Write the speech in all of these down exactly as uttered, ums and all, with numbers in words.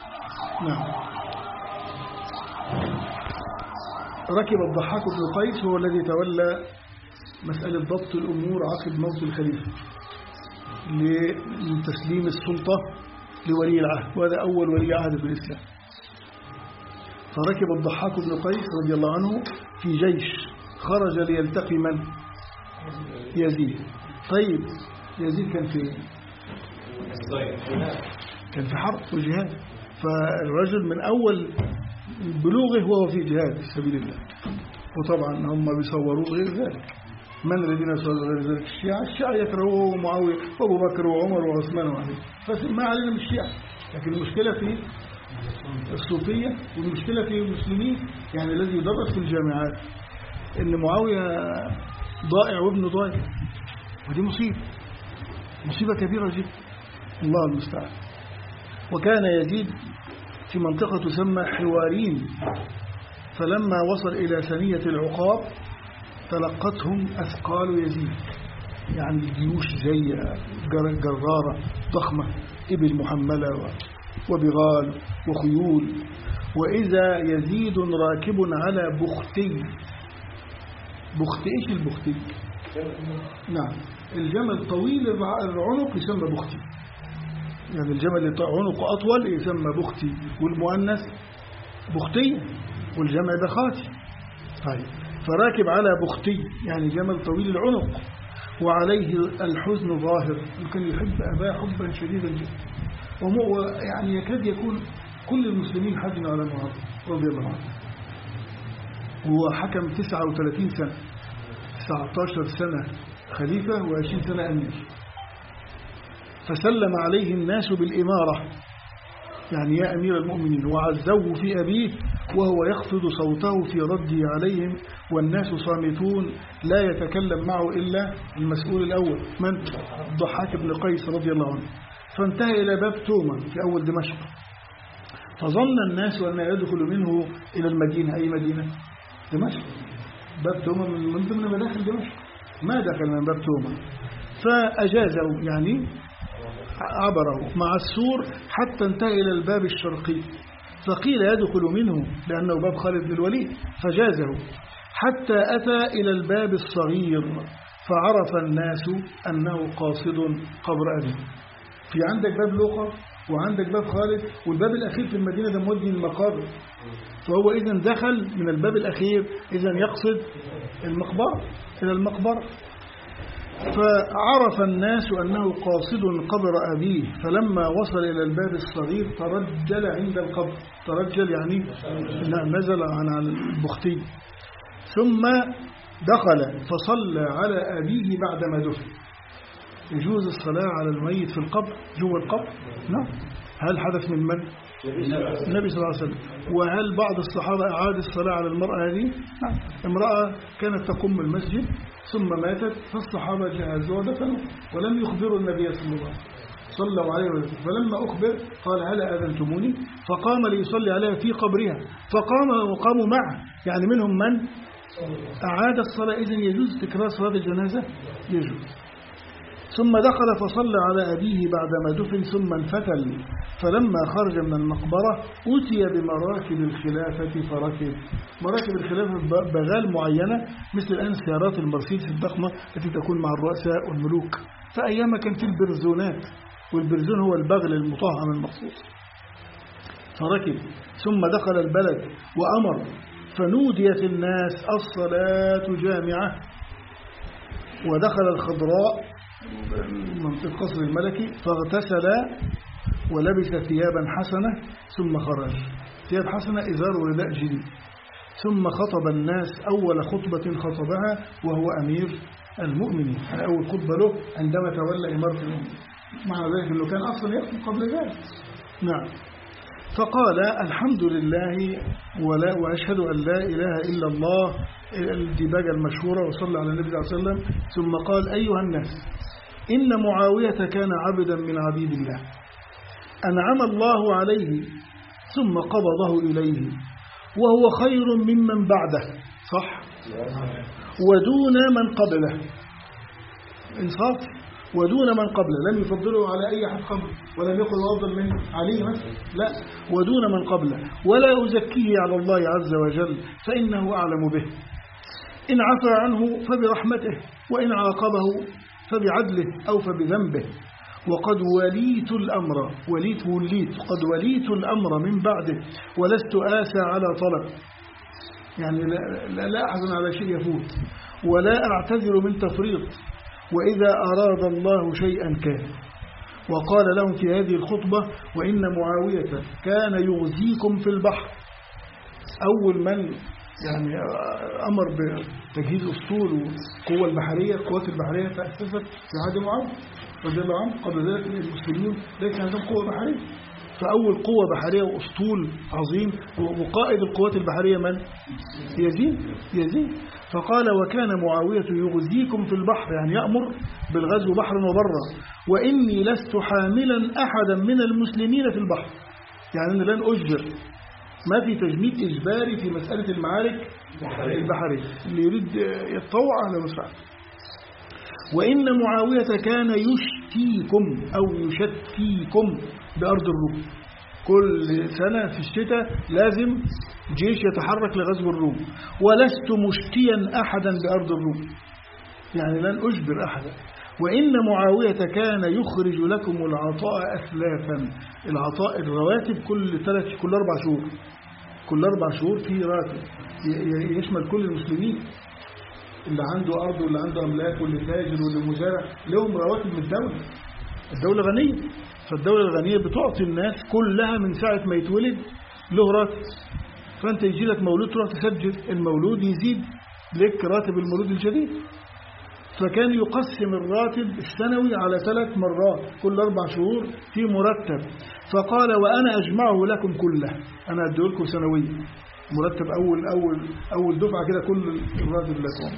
نعم. ركب الضحاك بن قيس هو الذي تولى مسألة ضبط الأمور عقب موت الخليفة لتسليم السلطة لولي العهد، وهذا أول ولي عهد في الإسلام. فركب الضحاك بن قيس رضي الله عنه في جيش خرج ليلتقي من؟ يزيد. طيب يزيد كان في كان في حرب وجهاد، فالرجل من أول بلوغه وهو في جهاد في سبيل الله. وطبعا هم بيصوروه غير ذلك. من الذين يصوروا غير ذلك؟ الشيعة. الشيعة يكرهوه معاوية وأبو بكر وعمر وعثمان وعلي، فما علينا من الشيعة. لكن المشكلة في الصوفية، والمشكلة في المسلمين، يعني الذي يدرس في الجامعات إن معاوية ضائع وابنه ضائع، ودي مصيبة مصيبة كبيرة جدا، الله المستعان. وكان يزيد في منطقة تسمى حوارين، فلما وصل إلى ثنية العقاب تلقتهم أثقال يزيد، يعني الجيوش زي جرارة ضخمة، إبل محملة وبغال وخيول، وإذا يزيد راكب على بختي. بختي إيش البختي؟ نعم، الجمل طويل العنق يسمى بختي، يعني الجمل اللي عنقه أطول يسمى بختي، والمؤنث بختية، والجمع بخاتي. طيب، فراكب على بختي يعني جمل طويل العنق، وعليه الحزن ظاهر، وكان يحب أباه حبا شديدا جدا، يعني يكاد يكون كل المسلمين حزنوا على معاوية رضي الله عنه. هو حكم تسعة وثلاثين سنة، تسعة عشر سنة خليفة وعشرين سنة أمير، فسلم عليه الناس بالإمارة، يعني يا أمير المؤمنين، وعزوه في أبيه وهو يخفض صوته في رده عليهم، والناس صامتون لا يتكلم معه إلا المسؤول الأول من؟ الضحاك بن قيس رضي الله عنه. فانتهى إلى باب توما في أول دمشق، فظن الناس أن يدخل منه إلى المدينة. أي مدينة؟ دمشق. باب توما من ضمن مداخل دمشق، ما دخل من باب توما، فأجازه يعني عبره مع السور حتى انتهى إلى الباب الشرقي، فقيل يدخل منه لأنه باب خالد بن الوليد، فجازه حتى أتى إلى الباب الصغير، فعرف الناس أنه قاصد قبر أبيه. في عندك باب لوقا وعندك باب خالد، والباب الأخير في المدينة ده مودي المقابر، فهو إذن دخل من الباب الأخير، إذن يقصد المقبرة، إلى المقبرة. فعرف الناس أنه قاصد قبر أبيه، فلما وصل إلى الباب الصغير ترجل عند القبر. ترجل يعني نزل عن البختي، ثم دخل فصلى على أبيه بعدما دفن. يجوز الصلاة على الميت في القبر جوا القبر؟ نعم. هل حدث من من؟ النبي صلى الله عليه وسلم. وهل بعض الصحابة أعاد الصلاة على المرأة هذه؟ نعم. امرأة كانت تقوم المسجد ثم ماتت، فالصحابة جهزوا ودفنوا ولم يخبروا النبي صلى الله عليه وسلم، صلوا عليه وسلم. فلما أخبر قال هلا أذنتموني؟ فقام ليصلي عليها في قبرها، فقام وقاموا معه، يعني منهم من أعاد الصلاة. إذن يجوز تكرار صلاة الجنازة؟ يجوز. ثم دخل فصلى على أبيه بعدما دفن، ثم انفتل، فلما خرج من المقبرة أتي بمراكب الخلافة فركب. مراكب الخلافة بغال معينة، مثل الآن سيارات المرسيدس الضخمة التي تكون مع الرؤساء والملوك، فأيام كان في البرزونات، والبرزون هو البغل المطعم المخصوص. فركب ثم دخل البلد وأمر، فنوديت الناس الصلاة جامعة. ودخل الخضراء منطقة قصر الملكي فاغتسل ولبس ثيابا حسنة، ثم خرج. ثياب حسنة إزار ورداء جديد، ثم خطب الناس أول خطبة خطبها وهو أمير المؤمنين، أول خطبة له عندما تولى إمارة المؤمنين، مع ذلك أنه كان أصلا يخطب قبل ذلك. نعم. فقال الحمد لله ولا وأشهد أن لا إله إلا الله، الديباجة المشهورة، وصلى على النبي صلى الله عليه وسلم. ثم قال أيها الناس، إن معاوية كان عبدا من عبيد الله، أنعم الله عليه ثم قبضه إليه، وهو خير ممن بعده، صح؟ ودون من قبله، إنصاف. ودون من قبله، لم يفضله على أي أحد قبله، ولم يقل أفضل من علي مثلا، لا، ودون من قبله، ولا أزكيه على الله عز وجل فإنه أعلم به، إن عفى عنه فبرحمته، وإن عاقبه فبعدله أو فبذنبه، وقد وليت الأمر وليت وليت قد وليت الأمر من بعده، ولست آسى على طلب، يعني لا, لا أحزن على شيء يفوت، ولا أعتذر من تفريط، وإذا أراد الله شيئا كان. وقال لهم في هذه الخطبة: وإن معاوية كان يغزيكم في البحر. أول من يعني أمر بتجهيز أسطول والقوة البحرية، القوات البحرية تأسست في عهد معاوية رضي الله عنه. قبل ذلك المسلمين ليس عندهم قوة بحرية، فأول قوة بحرية وأسطول عظيم، وقائد القوات البحرية من؟ يزيد يزيد فقال: وكان معاوية يغزيكم في البحر، يعني يأمر بالغزو بحرا وبرا، وإني لست حاملا أحدا من المسلمين في البحر، يعني أنا لن أجبر، ما في تجميد إجباري في مسألة المعارك البحرية، اللي يريد يتطوع على مسرع. وإن معاوية كان يشتيكم أو يشتيكم بأرض الروم، كل سنة في الشتاء لازم جيش يتحرك لغزو الروم، ولست مشتيا أحدا بأرض الروم، يعني لن أجبر أحدا. وإن معاوية كان يخرج لكم العطاء أسلافا، العطاء الرواتب كل ثلاث كل أربع شهور، كل أربع شهور في راتب يشمل كل المسلمين، اللي عنده أرض واللي عنده أملاك واللي تاجر واللي مزارع، لهم رواتب من الدولة. الدولة غنية، فالدولة الغنية بتعطي الناس كلها من ساعة ما يتولد له راتب، فأنت يجي لك مولود تروح تسجل المولود يزيد لك راتب المولود الجديد. فكان يقسم الراتب السنوي على ثلاث مرات كل أربع شهور في مرتب، فقال: وأنا أجمعه لكم كله، أنا أديه لكم سنويا مرتب أول أول أول دفعة كده كل الراتب لكم.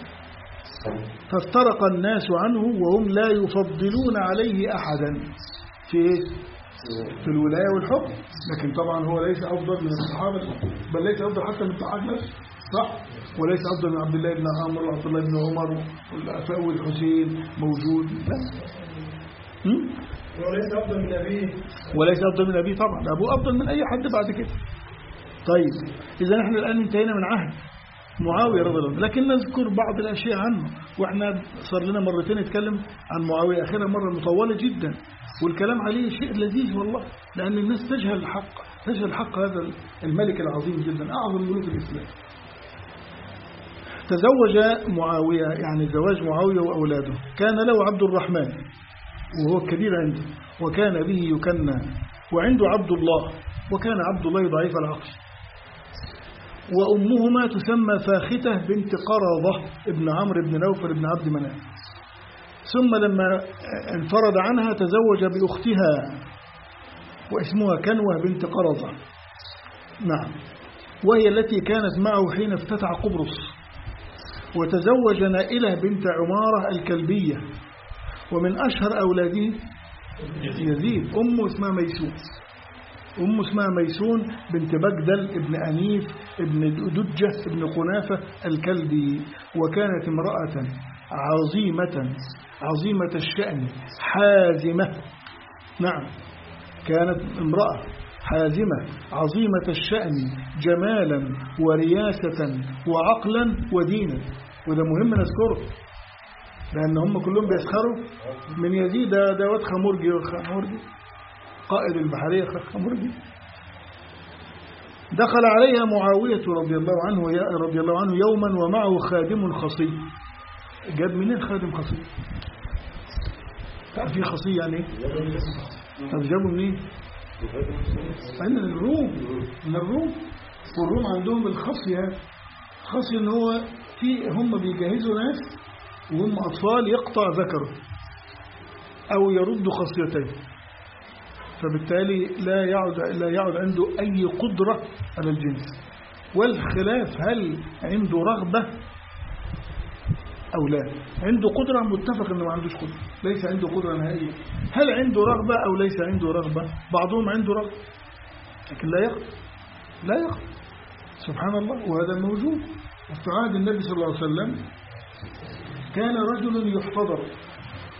فافترق الناس عنه وهم لا يفضلون عليه أحدا في في الولاية والحكم، لكن طبعا هو ليس أفضل من الصحابة، بل ليس أفضل حتى من الصحابة نفسه، صح؟ وليس أفضل من عبد الله بن عمر وعبد الله بن عمر والأفاء والحسين موجود، لا. وليس أفضل من أبيه وليس أفضل من أبيه طبعا، أبوه أفضل من أي حد بعد كده. طيب إذا نحن الآن انتهينا من عهد معاوية رضي الله عنه، لكن نذكر بعض الأشياء عنه، وإحنا صار لنا مرتين نتكلم عن معاوية، آخرها مرة مطولة جدا، والكلام عليه شيء لذيذ والله، لأن الناس تجهل الحق، تجهل الحق هذا الملك العظيم جدا، أعظم ملوك الإسلام. تزوج معاوية، يعني زواج معاوية وأولاده، كان له عبد الرحمن وهو الكبير عنده، وكان به يكنى، وعنده عبد الله، وكان عبد الله ضعيف العقل، وأمهما تسمى فاختة بنت قرظة ابن عمرو بن نوفل بن عبد مناف. ثم لما انفرد عنها تزوج بأختها واسمها كنوة بنت قرظة، نعم، وهي التي كانت معه حين افتتح قبرص. وتزوج نائلة بنت عمارة الكلبية، ومن أشهر أولاده يزيد أمه اسمها ميسون، أم اسمها ميسون بنت بجدل ابن أنيف ابن دجة ابن قنافة الكلبي، وكانت امرأة عظيمة عظيمة الشأن حازمة، نعم كانت امرأة حازمة عظيمة الشأن جمالا ورياسة وعقلا ودينا، وده مهم نذكره لأن هم كلهم بيسخروا من يزيد، ده واد خمرجي والخمرجي قائد البحرية خمرجي. دخل عليها معاوية رضي الله عنه رضي الله عنه يوما ومعه خادم خصي. جاب منين خادم خصي؟ تعرف ايه خصي يعني ايه؟ طب جابوا منين؟ من الروم، من الروم، والروم عندهم الخصي هذا، الخصي ان هو في هم بيجهزوا ناس وهم اطفال يقطع ذكره او يرد خصيتين، فبالتالي لا يعد لا يعد عنده أي قدرة على الجنس. والخلاف هل عنده رغبة أو لا. عنده قدرة متفق أنه ما عندوش قدرة، ليس عنده قدرة نهائية. هل عنده رغبة أو ليس عنده رغبة؟ بعضهم عنده رغبة لكن لا يقدر لا يقدر سبحان الله، وهذا موجود. في عهد النبي صلى الله عليه وسلم كان رجل يحتضر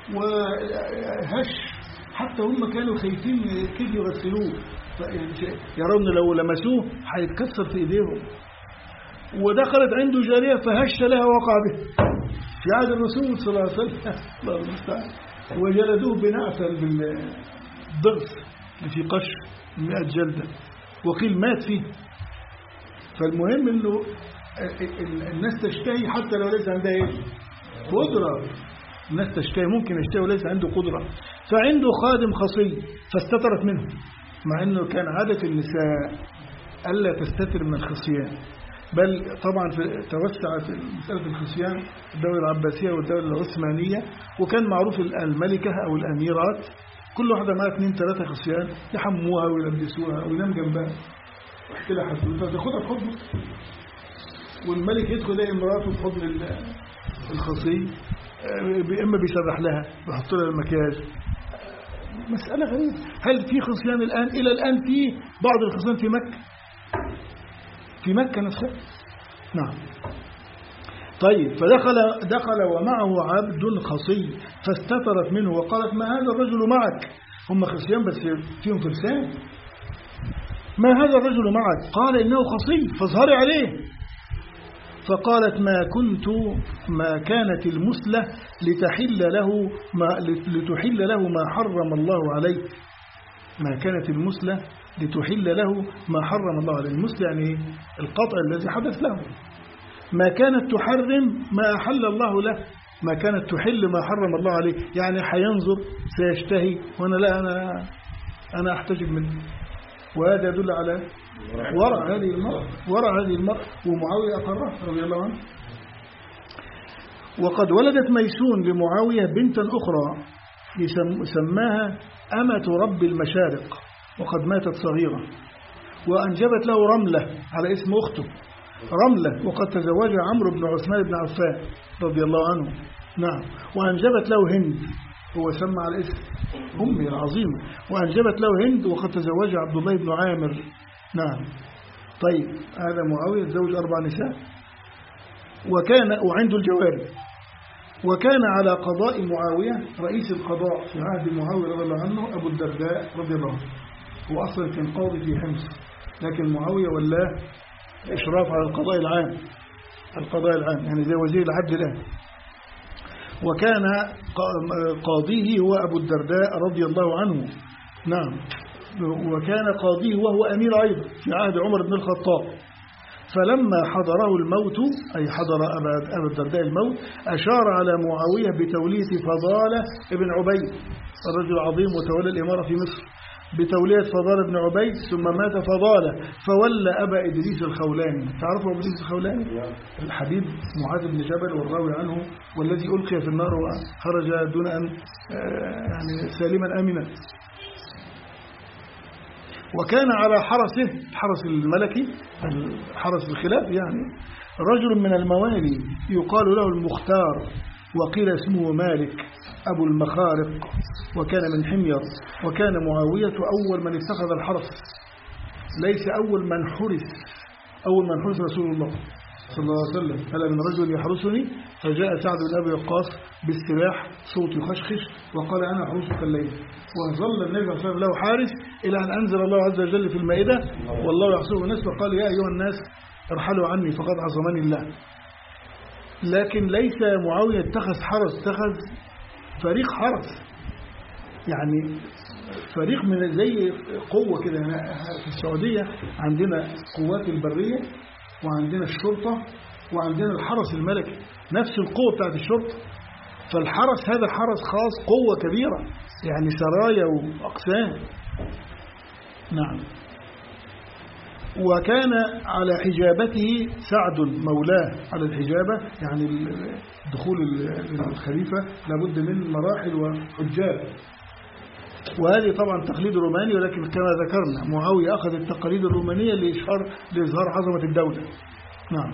وهش، حتى هم كانوا خايفين كيف يغسلوه، يرون لو لمسوه هيتكسر في ايديهم. ودخلت عنده جارية فهش لها وقع به في عهد الرسول صلى الله عليه وسلم الله المستعان، وجلدوه بنعسل بالضغط اللي في قش مئة جلدة، وقيل مات فيه. فالمهم انه الناس تشتهي حتى لو ليس عندها ايه قدرة، الناس تشتهي ممكن يشتهي وليس عنده قدرة. فعنده خادم خصي فاستترت منه، مع انه كان عادة النساء ألا تستتر من الخصيان، بل طبعا في توسعت مسألة الخصيان الدولة العباسية والدولة العثمانية، وكان معروف الملكة أو الأميرات كل واحدة معها اثنين ثلاثة خصيان يحموها ويلبسوها وينام جنبها واحكي لها حدود فتاخدها في حضنه، والملك يدخل يلاقي امراته في حضن الخصي، اما بيسرح لها ويحط لها المكياج. مسألة غريبة. هل في خصيان الآن؟ إلى الآن في بعض الخصيان في مكة، في مكة نفسها. نعم. طيب فدخل دخل ومعه عبد خصي فاستترت منه وقالت ما هذا الرجل معك؟ هم خصيان بس فيهم فرسان. ما هذا الرجل معك؟ قال إنه خصي فاظهري عليه. فقالت ما كنت ما كانت المثلة لتحل له ما لتحل له ما حرم الله عليه. ما كانت المثلة لتحل له ما حرم الله عليه. المثل يعني القطع الذي حدث له. ما كانت تحرم ما أحل الله له، ما كانت تحل ما حرم الله عليه، يعني حينظر سيشتهي وأنا لا أنا أنا أحتجب منه. وهذا يدل على ورع هذه المرأة، ورع هذه المرأة، ومعاوية أقرها رضي الله عنه. وقد ولدت ميسون لمعاوية بنتا أخرى سماها أمة رب المشارق، وقد ماتت صغيرة، وأنجبت له رملة على اسم أخته رملة، وقد تزوج عمرو بن عثمان بن عفان رضي الله عنه. نعم. وأنجبت له هند، هو سمى على اسم أمي العظيمة، وأنجبت له هند، وقد تزوج عبد الله بن عامر. نعم. طيب هذا معاوية تزوج أربع نساء، وكان وعنده الجواري. وكان على قضاء معاوية رئيس القضاء في عهد معاوية رضي الله عنه أبو الدرداء رضي الله عنه، هو أصلا كان قاضي في حمص، لكن معاوية ولاه إشراف على القضاء العام، القضاء العام يعني زي وزير العدل الآن. وكان قاضيه هو أبو الدرداء رضي الله عنه. نعم. وكان قاضيه وهو أمير أيضا في عهد عمر بن الخطاب. فلما حضره الموت، أي حضر أبا الدرداء الموت، أشار على معاوية بتولية فضالة ابن عبيد الرجل العظيم وتولى الإمارة في مصر، بتولية فضالة بن عبيد، ثم مات فضالة فولى أبا إدريس الخولاني. تعرفوا أبا إدريس الخولاني؟ الحبيب معاذ بن جبل والراوي عنه، والذي ألقي في النار وخرج دون أن يعني سالما آمنا. وكان على حرسه، الحرس الملكي حرس الخلاف يعني، رجل من الموالي يقال له المختار، وقيل اسمه مالك أبو المخارق، وكان من حمير. وكان معاوية أول من اتخذ الحرس، ليس أول من حرس، أول من حرس رسول الله صلى الله عليه وسلم. ألا من رجل يحرسني؟ فجاء سعد بن أبي وقاص بالسلاح صوت يخشخش وقال أنا أحرسك الليل. وظل النبي صلى الله عليه وسلم له حارس إلى أن أنزل الله عز وجل في المائدة والله يحصره الناس، فقال يا أيها الناس ارحلوا عني فقد عصمني الله. لكن ليس معاوية اتخذ حرس، اتخذ فريق حرس، يعني فريق من زي قوة كده. في السعودية عندنا قوات البرية وعندنا الشرطة وعندنا الحرس الملكي، نفس القوة بتاعت الشرطة. فالحرس هذا حرس خاص، قوة كبيرة يعني سرايا وأقسام. نعم. وكان على حجابته سعد مولاه على الحجابة، يعني دخول الخليفة لابد من مراحل وحجاب، وهذه طبعا تقليد روماني، ولكن كما ذكرنا معاوية أخذ التقاليد الرومانية لإشهار لإظهار عظمة الدولة. نعم.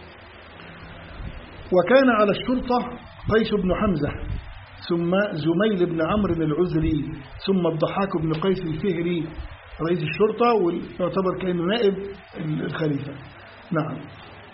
وكان على الشرطة قيس بن حمزة، ثم زميل بن عمرو العزري، ثم الضحاك بن قيس الفهري رئيس الشرطة، ويعتبر كأنه نائب الخليفة. نعم.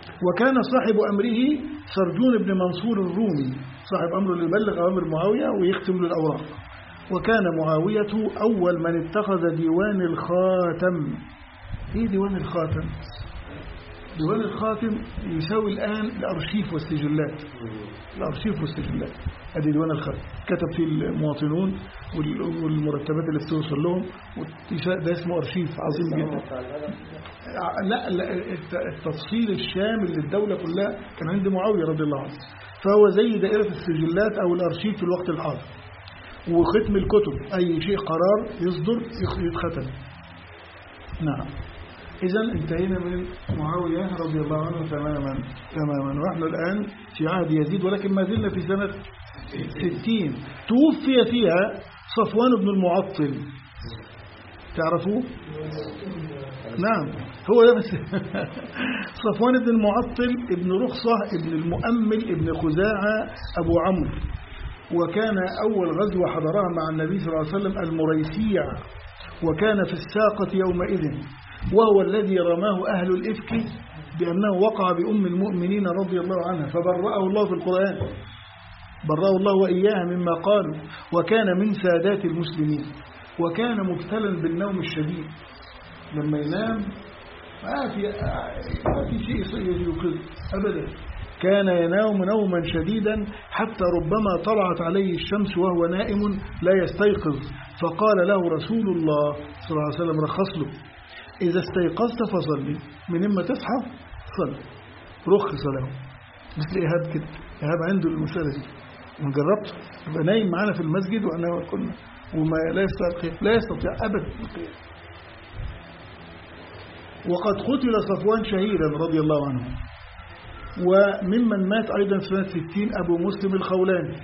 وكان صاحب أمره سرجون بن منصور الرومي، صاحب أمره اللي يبلغ أوامر معاوية ويختم له الأوراق. وكان معاوية أول من اتخذ ديوان الخاتم. إيه ديوان الخاتم؟ ديوان الخاتم يساوي الآن الأرشيف والسجلات، الأرشيف والسجلات. هذه ديوان الخاتم كتب فيه المواطنون والمرتبات اللي بتوصل لهم، ده اسمه أرشيف عظيم جدا. لا, لا التفصيل الشامل للدولة كلها كان عند معاوية رضي الله عنه، فهو زي دائرة السجلات أو الأرشيف في الوقت الحاضر. وختم الكتب، أي شيء قرار يصدر يتختم. نعم. إذا انتهينا من معاوية رضي الله عنه تماما تماما، ونحن الآن في عهد يزيد، ولكن ما زلنا في سنة ستين توفي فيها صفوان بن المعطل. تعرفوه؟ نعم هو ده بس. صفوان بن المعطل ابن رخصة ابن المؤمل ابن خزاعة أبو عمرو، وكان أول غزوة حضرها مع النبي صلى الله عليه وسلم المريسيع، وكان في الساقة يومئذ، وهو الذي رماه أهل الإفك بأنه وقع بأم المؤمنين رضي الله عنها، فبرأه الله في القرآن، برأه الله وإياها مما قالوا، وكان من سادات المسلمين، وكان مبتلا بالنوم الشديد، لما ينام ما في ما في شيء يوقظ أبدا، كان ينام نوما شديدا حتى ربما طلعت عليه الشمس وهو نائم لا يستيقظ، فقال له رسول الله صلى الله عليه وسلم رخص له: إذا استيقظت فصلي، من إما تصحى صلي، رخص له. مثل إيهاب كده، إيهاب عنده المسألة دي، وجربت يبقى نايم معانا في المسجد وأنا كنا وما لا يستطيع لا يستطيع أبدا القيام. وقد قتل صفوان شهيدا رضي الله عنه. وممن مات أيضا سنة ستين أبو مسلم الخولاني،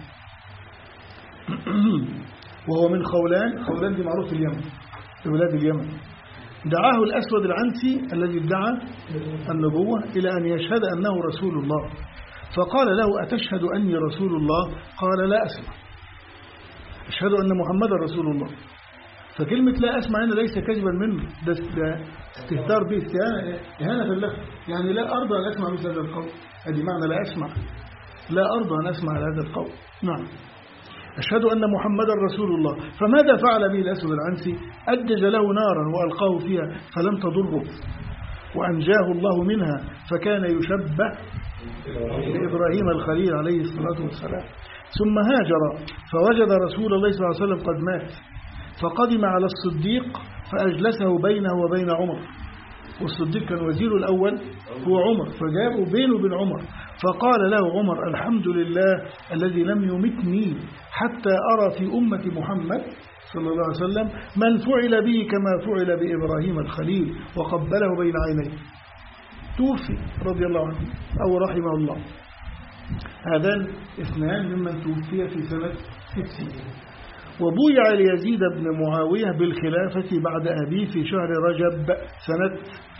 وهو من خولان. خولان دي معروف في اليمن، في بلاد اليمن. دعاه الأسود العنسي الذي ادعى النبوة إلى أن يشهد أنه رسول الله، فقال له: أتشهد أني رسول الله؟ قال: لا أسمع. أشهد أن محمد رسول الله. فكلمة لا أسمع هنا ليس كذبا منه، ده استهتار به، استهانة، إهانة له، يعني لا أرضى أن أسمع مثل هذا القول. هذه معنى لا أسمع، لا أرضى أن أسمع هذا القول. نعم. أشهد أن محمدا رسول الله. فماذا فعل به الأسود العنسي؟ أدج له نارا وألقاه فيها فلم تضره، وأنجاه الله منها، فكان يشبه بإبراهيم الخليل عليه الصلاة والسلام. ثم هاجر فوجد رسول الله صلى الله عليه وسلم قد مات، فقدم على الصديق فأجلسه بينه وبين عمر، والصديق كان وزيره الأول هو عمر، فجابه بينه وبين عمر، فقال له عمر: الحمد لله الذي لم يمتني حتى أرى في أمة محمد صلى الله عليه وسلم من فعل به كما فعل بإبراهيم الخليل، وقبله بين عينيه. توفي رضي الله عنه أو رحمه الله. هذان اثنان ممن توفي في سنة ستين. وبويع ليزيد بن معاوية بالخلافة بعد أبيه في شهر رجب سنة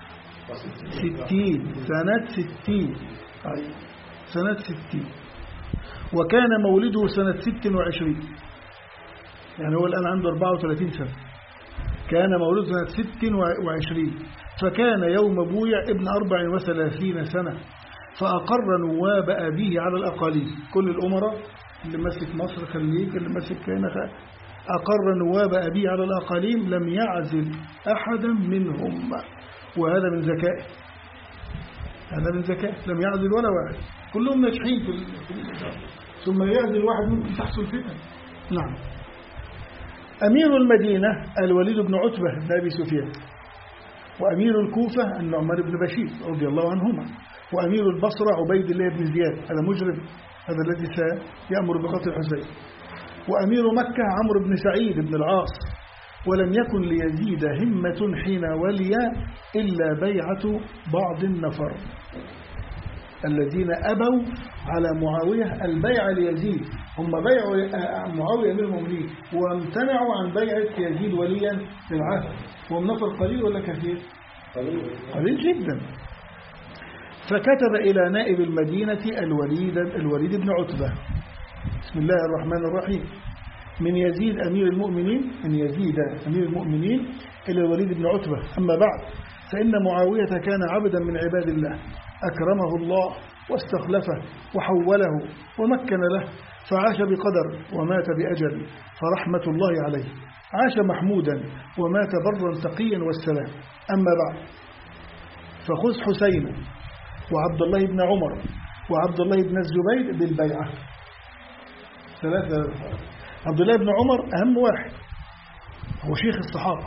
ستين سنة ستين أي سنة ستين وكان مولده سنة ست وعشرين، يعني هو الآن عنده أربعة وثلاثين سنة، كان مولده سنة ست وعشرين، فكان يوم بويع ابن أربع وثلاثين سنة، فأقر نواب أبيه على الأقاليم. كل الأمراء اللي مسك مصر خليك، اللي مسك هنا، أقر نواب أبيه على الأقاليم، لم يعزل أحدا منهم، وهذا من ذكائه، هذا من ذكائه، لم يعزل ولا واحد، كلهم ناجحين في الإدارة، ثم يعزل واحد ممكن تحصل فتنة. نعم. أمير المدينة الوليد بن عتبة بن أبي سفيان، وأمير الكوفة النعمان بن بشير رضي الله عنهما، وأمير البصرة عبيد الله بن زياد، هذا مجرم، هذا الذي سيأمر بقتل الحسين، وأمير مكة عمرو بن سعيد بن العاص. ولم يكن ليزيد همة حين ولي إلا بيعة بعض النفر الذين أبوا على معاوية البيع ليزيد، هم بيعوا معاوية أمير المؤمنين وامتنعوا عن بيعة يزيد وليا للعهد، وهم نفر قليل ولا كثير؟ قليل جدا. فكتب إلى نائب المدينة الوليد, الوليد بن عتبة: بسم الله الرحمن الرحيم، من يزيد أمير المؤمنين من يزيد أمير المؤمنين إلى الوليد بن عتبة، أما بعد، فإن معاوية كان عبدا من عباد الله، أكرمه الله واستخلفه وحوله ومكن له، فعاش بقدر ومات بأجل، فرحمة الله عليه. عاش محمودا ومات برا تقيا والسلام. أما بعد، فخذ حسين وعبد الله بن عمر وعبد الله بن الزبير بالبيعة. ثلاثة. عبد الله بن عمر أهم واحد، هو شيخ الصحابة،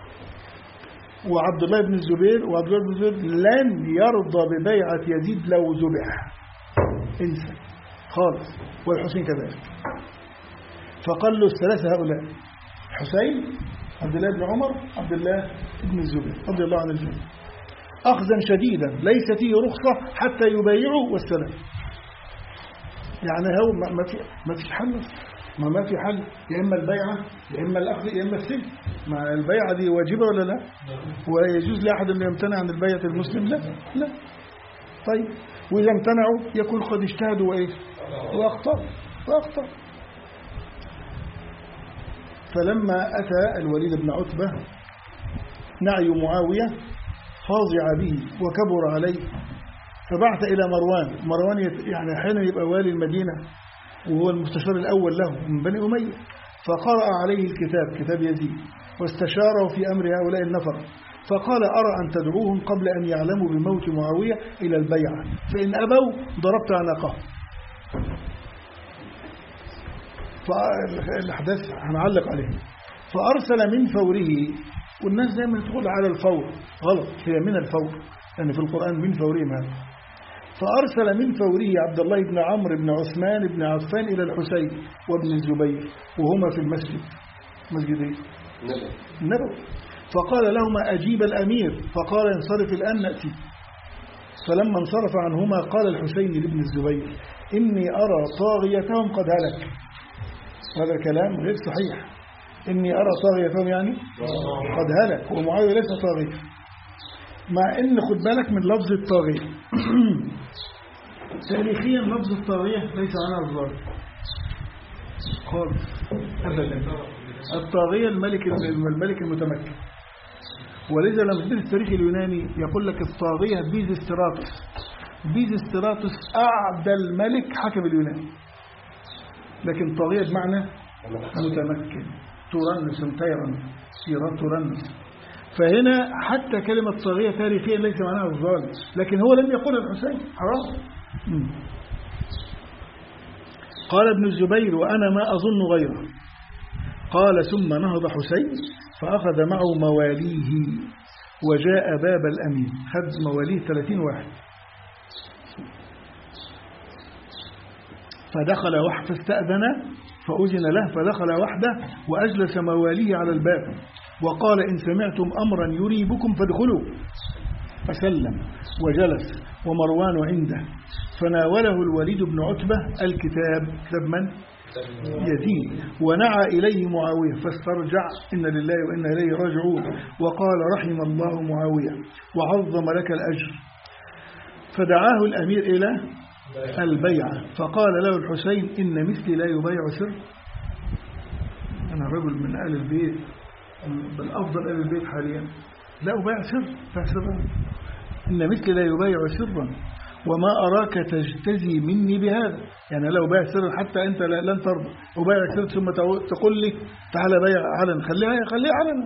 وعبد الله بن الزبير وعبد الله بن الزبير لن يرضى ببيعة يزيد لو ذبح، انسى خالص، والحسين كذلك. فقال له الثلاثة هؤلاء: حسين، عبد الله بن عمر، عبد الله بن الزبير رضي الله عن الجميع، أخذا شديدا ليس فيه رخصة حتى يبايعوا والسلام. يعني هو ما في ما فيش حل، ما ما في حل، يا إما البيعة يا إما الأخذ يا إما السجن. ما البيعة دي واجبة ولا لا؟ ويجوز لأحد أن يمتنع عن البيعة المسلم؟ لا لا. طيب، وإذا امتنعوا يكون قد اجتهدوا وإيه وأخطأوا وأخطأوا. فلما أتى الوليد بن عتبة نعي معاوية فاضع به وكبر عليه، فبعث إلى مروان. مروان يعني أحيانا يبقى والي المدينة وهو المستشار الأول له من بني أمية، فقرأ عليه الكتاب، كتاب يزيد، واستشاره في أمر هؤلاء النفر، فقال: أرى أن تدعوهم قبل أن يعلموا بموت معاوية إلى البيعة، فإن أبوا ضربت عنقهم. فالأحداث هنعلق عليه. فأرسل من فوره، والناس دائما تقول على الفور، غلط، هي من الفور، لأن يعني في القرآن من فورهم هذا. فأرسل من فوره عبد الله بن عمرو بن عثمان بن عفان إلى الحسين وابن الزبير وهما في المسجد، مسجد ايه؟ النبوي. فقال لهما: أجيب الأمير. فقال: انصرف الآن نأتي. فلما انصرف عنهما قال الحسين لابن الزبير: إني أرى طاغيتهم قد هلك. هذا الكلام غير صحيح. إني أرى طاغيتهم يعني قد هلك، ومعاوية ليس طاغية، مع إن خد بالك من لفظ الطاغية. تاريخيا لفظ الطاغية ليس عنها الظالم خالص أبدا. الطاغية الملك الملك المتمكن. ولذا لما تدرس التاريخ اليوناني يقول لك الطاغية بيزستراتوس. بيزستراتوس أعدل ملك حكم اليونان، لكن طاغية بمعنى متمكن، ترنس تيرا سيرات ترنس. فهنا حتى كلمة طاغية تاريخيا ليس معناها الظالم، لكن هو لم يقول الحسين حرام. قال ابن الزبير: وأنا ما أظن غيره. قال: ثم نهض حسين فأخذ معه مواليه وجاء باب الأمين، خد مواليه ثلاثين واحد، فدخل واحد، فاستأذن فأذن له، فدخل وحده وأجلس مواليه على الباب وقال: إن سمعتم أمرا يريبكم فادخلوا. فسلم وجلس ومروان عنده، فناوله الوليد بن عتبة الكتاب، كتاب من؟ يزيد، ونعى إليه معاوية فاسترجع: إن لله وإنا إليه راجعون، وقال: رحم الله معاوية وعظم لك الأجر. فدعاه الأمير إلى البيعة، فقال له الحسين: إن مثلي لا يبايع سر. أنا رجل من أهل البيت، بل أفضل أهل البيت حاليا، لا أبايع سر، فسر. إن مثلي لا يبايع سرا وما أراك تجتزي مني بهذا. يعني لو بايع سرا حتى أنت لن ترضى، أبايع سر ثم تقول لي تعالى بايع علنا، خليها خليها علنا.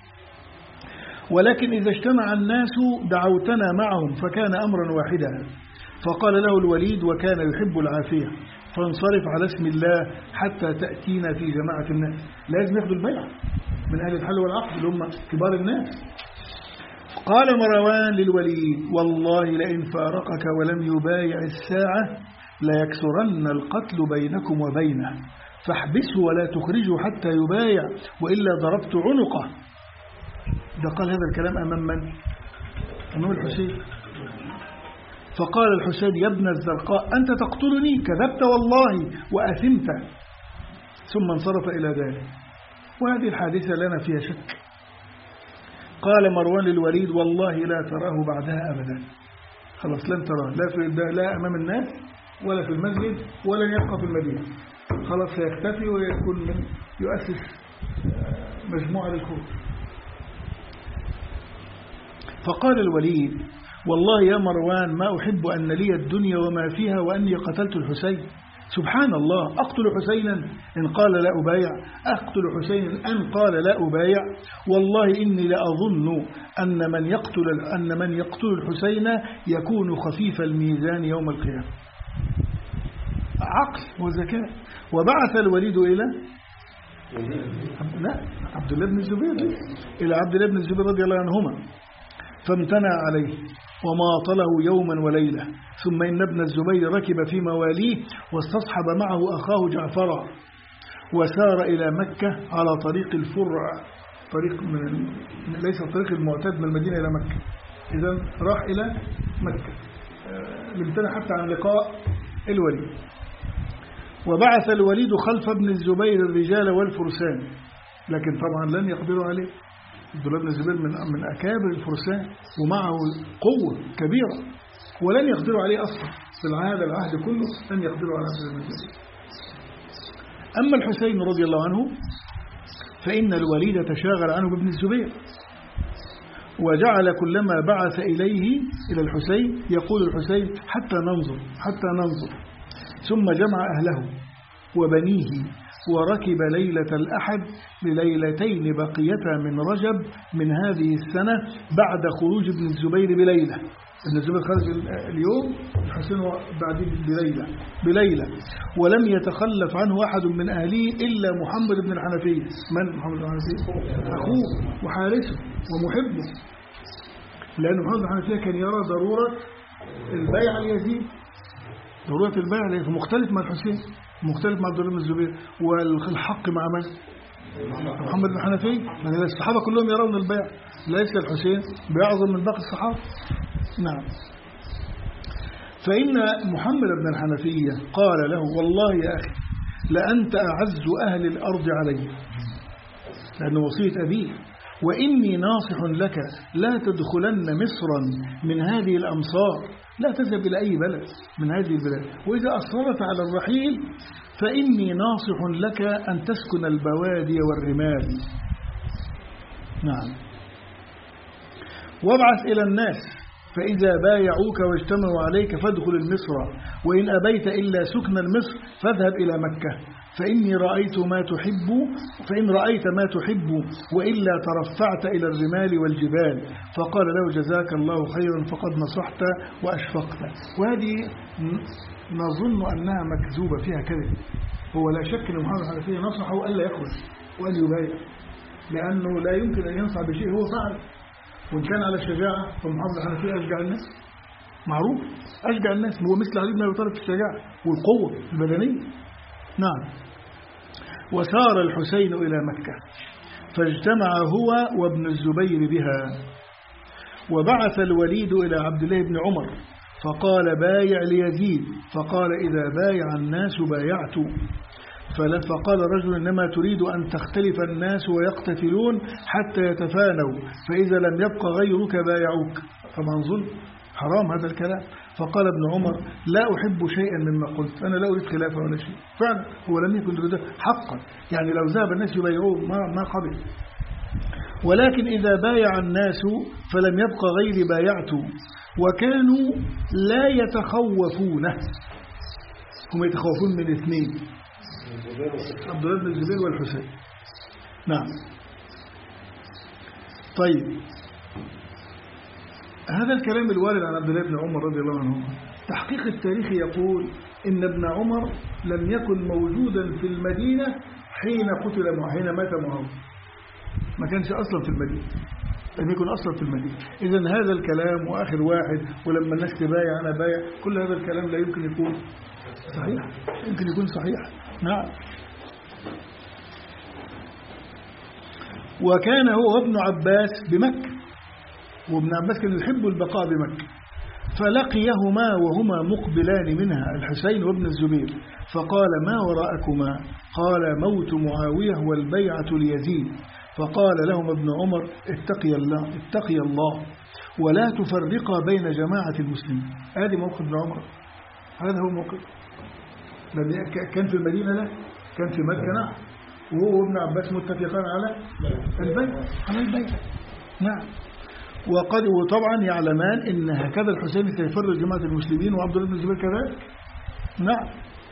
ولكن إذا اجتمع الناس دعوتنا معهم فكان أمرا واحدا. فقال له الوليد: وكان يحب العافية، فانصرف على اسم الله حتى تأتينا في جماعة الناس. لازم ياخدوا البيعة من أهل الحل والعقد اللي هم كبار الناس. قال مروان للوليد: والله لئن فارقك ولم يبايع الساعة ليكسرن القتل بينكم وبينه، فاحبسه ولا تخرجه حتى يبايع، وإلا ضربت عنقه. ده قال هذا الكلام أمام من؟ أمام الحسين. فقال الحسين: يا ابن الزرقاء، أنت تقتلني؟ كذبت والله وأثمت. ثم انصرف إلى ذلك، وهذه الحادثة لنا فيها شك. قال مروان للوليد: والله لا تراه بعدها أبدا، خلاص لن تراه، لا, في لا أمام الناس ولا في المسجد ولا يبقى في المدينة، خلاص سيختفي ويكون من يؤسس مجموعة للكفر. فقال الوليد: والله يا مروان ما أحب أن لي الدنيا وما فيها وأني قتلت الحسين. سبحان الله، أقتل حسينا إن قال لا أبايع، أقتل حسينا أن قال لا أبايع. والله إني لأظن أن من يقتل أن من يقتل الحسين يكون خفيف الميزان يوم القيامة. عقل وذكاء. وبعث الوليد إلى لا عبد الله بن الزبير إلى عبد الله بن الزبير رضي الله عنهما فامتنع عليه وماطله يوما وليلة. ثم إن ابن الزبير ركب في مواليه واستصحب معه أخاه جعفر وسار إلى مكة على طريق الفرع، طريق من ليس الطريق المعتاد من المدينة إلى مكة. إذا راح إلى مكة لامتنع حتى عن لقاء الوليد. وبعث الوليد خلف ابن الزبير الرجال والفرسان، لكن طبعا لن يقدروا عليه. عبد الله بن الزبير من من أكابر الفرسان ومعه قوة كبيرة ولن يقدروا عليه أصلا في هذا العهد كله، لن يقدروا على عبد الله بن الزبير. أما الحسين رضي الله عنه فإن الوليد تشاغل عنه بابن الزبير، وجعل كلما بعث إليه إلى الحسين يقول الحسين حتى ننظر حتى ننظر. ثم جمع أهله وبنيه وركب ليلة الأحد لليلتين بقيتا من رجب من هذه السنة بعد خروج ابن الزبير بليلة. ابن الزبير خرج اليوم، الحسين بعدين بليلة بليلة ولم يتخلف عنه أحد من أهله إلا محمد بن الحنفية. من محمد بن الحنفية؟ أخوه وحارسه ومحبه، لأن محمد بن الحنفية كان يرى ضرورة البيع ليزيد، ضرورة البيع ليزيد مختلف مع الحسين، مختلف مع عبد الله بن الزبير. والحق مع من؟ محمد بن الحنفية. لأن الصحابة كلهم يرون البيع، ليس الحسين بيعظم من باقي الصحابة. نعم. فإن محمد بن الحنفية قال له والله يا أخي لأنت أعز أهل الأرض علي، لأنه وصية أبيه، وإني ناصح لك لا تدخلن مصرا من هذه الأمصار، لا تذهب إلى أي بلد من هذه البلاد، وإذا أصرت على الرحيل فإني ناصح لك أن تسكن البوادي والرمال. نعم. وابعث إلى الناس فإذا بايعوك واجتمعوا عليك فادخل المصر، وإن أبيت إلا سكن المصر فاذهب إلى مكة، فإني رأيت ما تحب فإن رأيت ما تحب وإلا ترفعت إلى الرمال والجبال. فقال له جزاك الله خيرا فقد نصحت وأشفقت. وهذه نظن أنها مكذوبة فيها كذب. هو لا شك أن محمد الحنفية نصحه ألا يخرج وأن يبايع، لأنه لا يمكن أن ينصح بشيء هو فعل. وإن كان على الشجاعة فمحمد الحنفية أشجع الناس، معروف أشجع الناس، هو مثل علي بن أبي طالب في الشجاعة والقوة البدنية. نعم. وسار الحسين إلى مكة فاجتمع هو وابن الزبير بها. وبعث الوليد إلى عبد الله بن عمر فقال بايع ليزيد، فقال إذا بايع الناس بايعت. فقال رجل إنما تريد أن تختلف الناس ويقتتلون حتى يتفانوا، فإذا لم يبق غيرك بايعوك. طبعا ظلم حرام هذا الكلام. فقال ابن عمر لا أحب شيئا مما قلت، أنا لا أريد خلافه ولا شيء. فعلا هو لم يكن يريد حقا، يعني لو ذهب الناس يبايعوه ما ما قبل، ولكن إذا بايع الناس فلم يبق غيري بايعت. وكانوا لا يتخوفونه، هم يتخوفون من اثنين، عبد الله بن الزبير والحسين. نعم. طيب هذا الكلام الوارد عن عبد الله بن عمر رضي الله عنه، تحقيق التاريخ يقول إن ابن عمر لم يكن موجودا في المدينة حين قتل معه، حين مات معه، ما كانش أصلا في المدينة، لم يكن أصلا في المدينة. إذن هذا الكلام وآخر واحد ولما الناس تبايع أنا بايع، كل هذا الكلام لا يمكن يكون صحيح، يمكن يكون صحيح. نعم. وكان هو وابن عباس بمكة، وابن عباس كان يحب البقاء بمكة، فلقيهما وهما مقبلان منها الحسين وابن الزبير، فقال ما وراءكما؟ قال موت معاوية والبيعة ليزيد. فقال لهم ابن عمر اتقي الله اتقي الله ولا تفرقا بين جماعة المسلمين. هذه موقف ابن عمر، هذا هو موقف. كان في المدينة لا، كان في مكة نعم، وهو وابن عباس متفقان على البيع على البيع. نعم. وقد وطبعا يعلمان إن هكذا الحسين سيفرج جماعة المسلمين وعبد الله بن الزبير كذلك. نعم.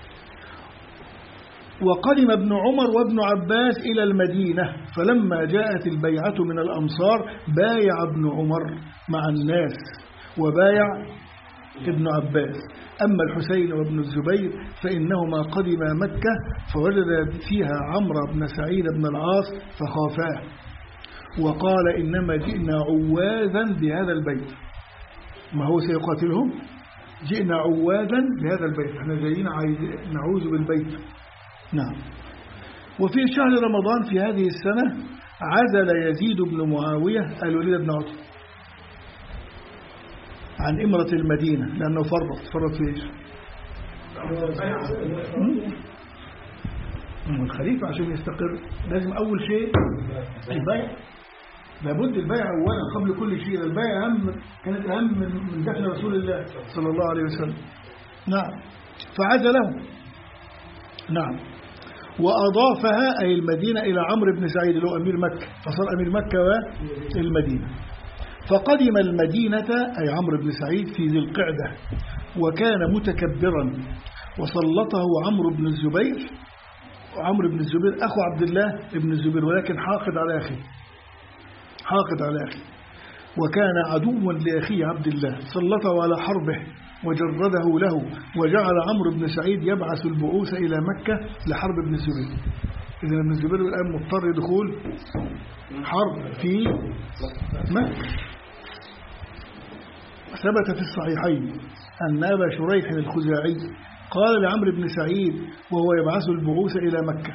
وقدم ابن عمر وابن عباس إلى المدينة، فلما جاءت البيعة من الأمصار بايع ابن عمر مع الناس وبايع ابن عباس. أما الحسين وابن الزبير فإنهما قدما مكة فوجد فيها عمرو بن سعيد بن العاص فخافاه، وقال إنما جئنا عواذا بهذا البيت. ما هو سيقاتلهم؟ جئنا عواذا بهذا البيت، احنا جايين نعوذ بالبيت. نعم. وفي شهر رمضان في هذه السنة عزل يزيد بن معاوية الوليد بن عتبة عن إمرة المدينة لأنه فرط فرط في إيش؟ الخليفة عشان يستقر لازم أول شيء البيع، لابد البيع أولا قبل كل شيء. البيع أهم، كانت أهم من دفن رسول الله صلى الله عليه وسلم. نعم. فعزله. نعم. وأضافها أي المدينة إلى عمرو بن سعيد اللي هو أمير مكة، فصار أمير مكة والمدينة. فقدم المدينة أي عمرو بن سعيد في ذي القعدة، وكان متكبرا، وسلطه عمرو بن الزبير. عمرو بن الزبير أخو عبد الله بن الزبير، ولكن حاقد على أخيه، حاقد على أخيه، وكان عدوا لأخيه عبد الله، سلطه على حربه وجرده له، وجعل عمرو بن سعيد يبعث البعوث إلى مكة لحرب ابن الزبير. إذن ابن الزبير الآن مضطر دخول حرب في مكة. ثبت في الصحيحين أن أبا شريح الخزاعي قال لعمرو بن سعيد وهو يبعث البعوث إلى مكة: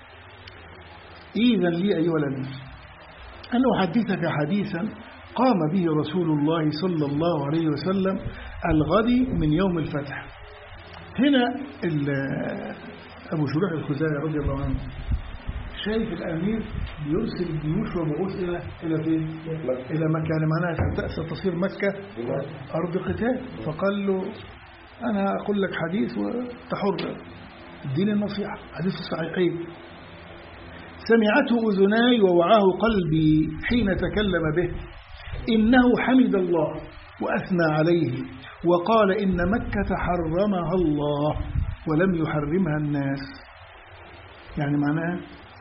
إذن لي أيها الأمير أن أحدثك حديثا قام به رسول الله صلى الله عليه وسلم الغد من يوم الفتح. هنا أبو شريح الخزاعي رضي الله عنه شايف الأمير بيرسل جيوش وبعوث إلى إلى فين؟ إلى مكة، يعني معناها ستصير مكة أرض قتال. فقال له: أنا أقول لك حديث وتحر، الدين النصيحة، حديث الصحيحين. سمعته أذناي ووعاه قلبي حين تكلم به، إنه حمد الله وأثنى عليه وقال إن مكة حرمها الله ولم يحرمها الناس. يعني معناها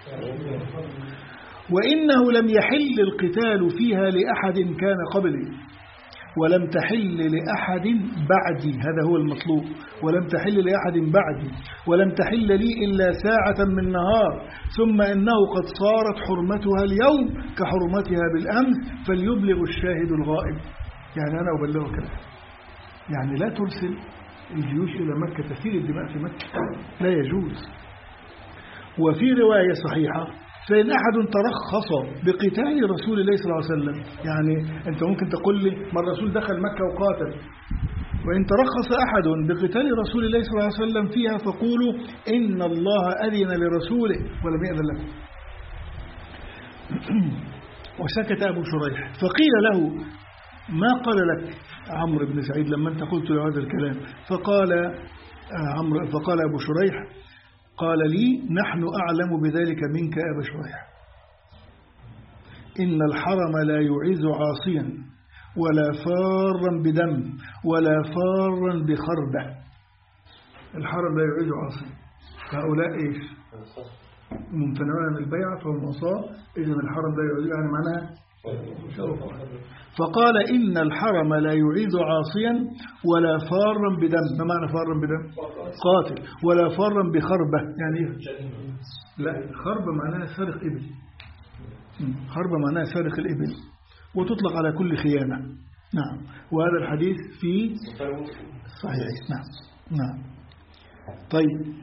وإنه لم يحل القتال فيها لأحد كان قبلي ولم تحل لأحد بعدي، هذا هو المطلوب، ولم تحل لأحد بعدي ولم تحل لي إلا ساعة من نهار، ثم إنه قد صارت حرمتها اليوم كحرمتها بالأمس، فليبلغ الشاهد الغائب. يعني أنا أبلغك الآن، يعني لا ترسل الجيوش إلى مكة تسيل الدماء في مكة، لا يجوز. وفي رواية صحيحة: فإن أحد ترخص بقتال رسول الله صلى الله عليه وسلم، يعني أنت ممكن تقول لي ما الرسول دخل مكة وقاتل، وإن ترخص أحد بقتال رسول الله صلى الله عليه وسلم فيها فقولوا إن الله أذن لرسوله ولم يأذن لكم. وسكت أبو شريح، فقيل له: ما قال لك عمرو بن سعيد لما أنت قلت له هذا الكلام؟ فقال عمرو فقال أبو شريح: قال لي: نحن أعلم بذلك منك أبا شريح، إن الحرم لا يعز عاصيا ولا فارا بدم ولا فارا بخربة. الحرم لا يعز عاصيا، هؤلاء إيش؟ ممتنعون من البيعة فهم عصاة، إذن الحرم لا يعز، يعني معناها. فقال: إن الحرم لا يعيذ عاصيا ولا فارا بدم. ما معنى فارا بدم؟ قاتل. ولا فارا بخربة، يعني لا، خربة معناها سارق إبل، خربة معناها سارق الإبل، وتطلق على كل خيانة. نعم. وهذا الحديث في صحيح. نعم نعم. طيب.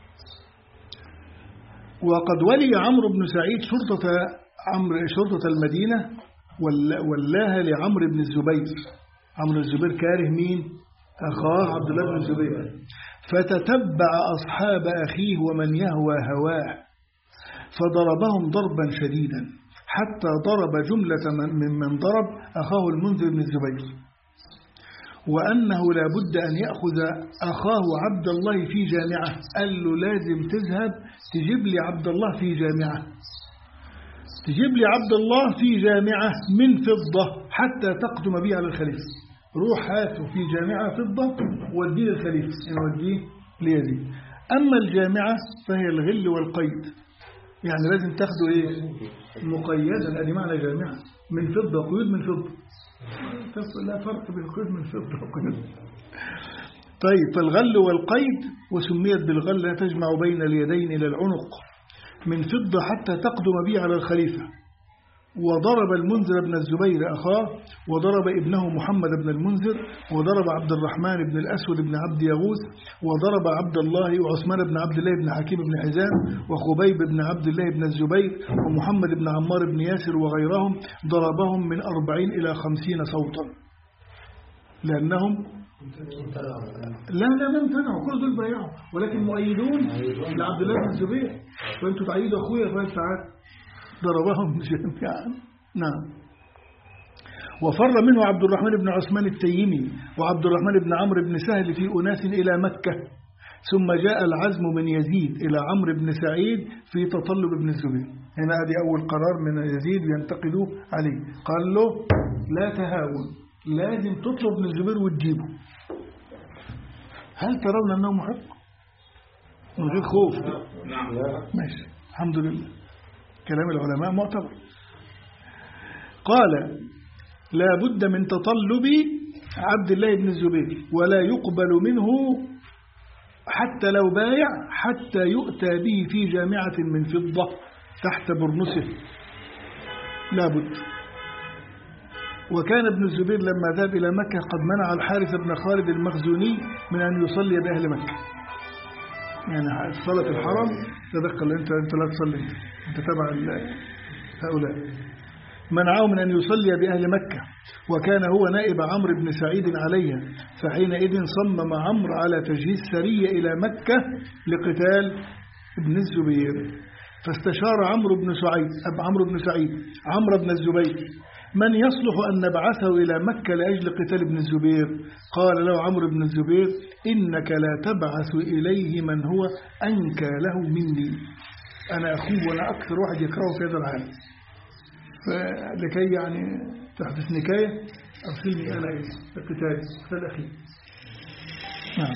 وقد ولي عمرو بن سعيد شرطة عمرو شرطة المدينة ولاها لعمرو بن الزبير. عمرو الزبير كاره مين؟ أخاه عبد الله بن الزبير. فتتبع أصحاب أخيه ومن يهوى هواه فضربهم ضربا شديدا حتى ضرب جملة ممن ضرب أخاه المنذر بن الزبير، وأنه لا بد أن يأخذ أخاه عبد الله في جامعة. قال له: لازم تذهب تجيب لي عبد الله في جامعة، تجيب لي عبد الله في جامعة من فضة حتى تقدم به على الخليفة. روح هاته في جامعة فضة وديه للخليفة، يعني وديه ليزيد. أما الجامعة فهي الغل والقيد، يعني لازم تاخده إيه؟ مقيدا، هذه معنى جامعة، من فضة، قيود من فضة. لا فرق بين قيود من فضة وقيود. طيب، فالغل والقيد، وسميت بالغل لا تجمع بين اليدين إلى العنق من فضة حتى تقدم به على الخليفة. وضرب المنذر بن الزبير أخاه، وضرب ابنه محمد بن المنذر، وضرب عبد الرحمن بن الأسود بن عبد يغوث، وضرب عبد الله وعثمان بن عبد الله بن حكيم بن حزام، وخبيب بن عبد الله بن الزبير، ومحمد بن عمار بن ياسر وغيرهم، ضربهم من أربعين إلى خمسين صوتا، لأنهم لا لا ما امتنعوا، كل دول بايعوا، ولكن مؤيدون لعبد الله بن الزبير. فأنتوا تعيدوا أخويا طيب تعال. ضربهم جميعا. نعم. وفر منه عبد الرحمن بن عثمان التيمي وعبد الرحمن بن عمرو بن سهل في أناس إلى مكة، ثم جاء العزم من يزيد إلى عمرو بن سعيد في تطلب ابن الزبير. هنا هذه أول قرار من يزيد ينتقدوا عليه، قال له لا تهاون، لازم تطلب ابن الزبير وتجيبه. هل ترون أنه محق؟ من غير خوف. نعم. ماشي، الحمد لله، كلام العلماء معتبر. قال لا بد من تطلب عبد الله بن الزبير، ولا يقبل منه حتى لو بايع، حتى يؤتى به في جامعة من فضة تحت برنسه، لا بد. وكان ابن الزبير لما ذهب إلى مكة قد منع الحارث بن خالد المخزوني من أن يصلي بأهل مكة، يعني صلاة الحرم تدخل أنت أنت لا تصلي، أنت تبع هؤلاء. منعه من أن يصلي بأهل مكة، وكان هو نائب عمرو بن سعيد عليها، فحينئذ صمم عمرو على تجهيز سرية إلى مكة لقتال ابن الزبير. فاستشار عمرو بن سعيد أب عمرو بن سعيد عمرو بن الزبير من يصلح أن نبعثه إلى مكة لأجل قتال ابن الزبير. قال له عمرو بن الزبير إنك لا تبعث إليه من هو أنكى له مني، أنا أخوه وأنا أكثر واحد يكرهه في هذا العالم، فلكي يعني تحدث نكاية أرسلني أنا إليه القتال قتال أخي. نعم.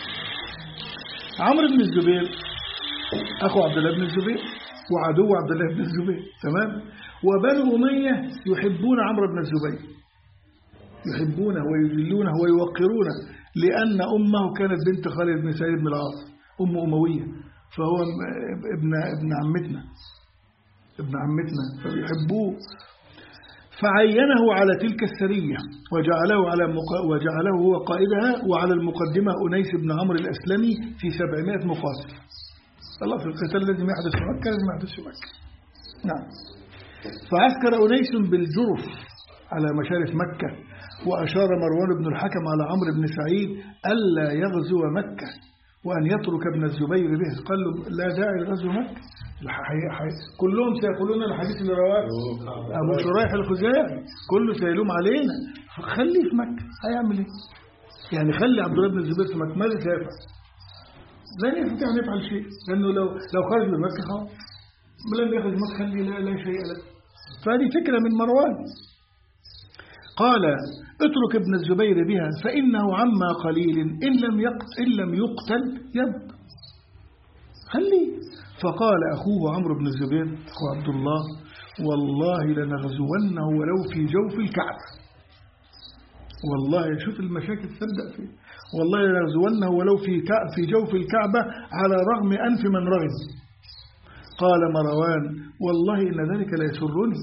عمرو بن الزبير أخو عبد الله بن الزبير وعدو عبد الله بن الزبير، تمام. وبنو أمية يحبون عمرو بن الزبير، يحبونه ويجلونه ويوقرونه، لأن أمه كانت بنت خالد بن سعيد بن العاص، أم أموية، فهو ابن ابن عمتنا ابن عمتنا فبيحبوه. فعينه على تلك السرية وجعله على مق... وجعله هو قائدها، وعلى المقدمة أنيس بن عمرو الأسلمي في سبعمائة مقاتل. الله، في القتال لازم يحدث في مكة، لازم يحدث في مكة. نعم. فعسكر أنيس بالجرف على مشارف مكة، وأشار مروان بن الحكم على عمرو بن سعيد ألا يغزو مكة وأن يترك ابن الزبير به. قال له لا داعي لغزو مكة، كلهم سيقولون الحديث اللي رواه أبو شريح الخزاعي، كله سيلوم علينا، فخليه في مكة. هيعمل ايه؟ يعني خلي عبد الله بن الزبير في مكة، ماذا سيفعل؟ لا يستطيع أن يفعل شيء، لأنه لو لو خرج من مكة خلاص، لم يخرج مكة خلي لا, لا شيء له. فهذه فكرة من مروان. قال اترك ابن الزبير بها فإنه عما قليل إن لم يقتل, إن لم يقتل يبقى، خليه. فقال أخوه عمرو بن الزبير أخو عبد الله والله لنغزونه ولو في جوف الكعبة. والله شوف المشاكل تبدأ فيه، والله لنغزونه ولو في في جوف الكعبة على رغم أنف من رغب. قال مروان والله إن ذلك لا يسرني.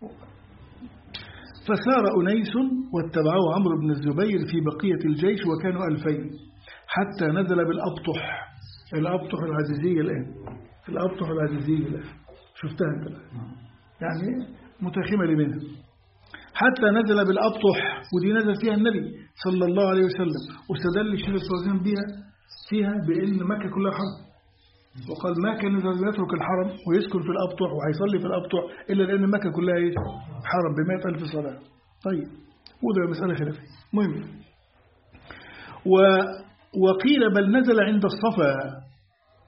فسار أنيس واتبعه عمرو بن الزبير في بقية الجيش، وكانوا ألفين، حتى نزل بالأبطح. الأبطح العزيزية الآن، الأبطح العزيزية الآن شفتها أنت الآن، يعني متخمة منها. حتى نزل بالأبطح، ودي نزل فيها النبي صلى الله عليه وسلم، واستدل الشيخ الفوزان بها فيها بأن مكة كلها حرم، وقال ما كان يترك الحرم ويسكن في الأبطح وهيصلي في الأبطح إلا لأن مكة كلها إيه؟ حرم بمائة ألف صلاة. طيب، وده مسألة خلافية مهم. و وقيل بل نزل عند الصفا،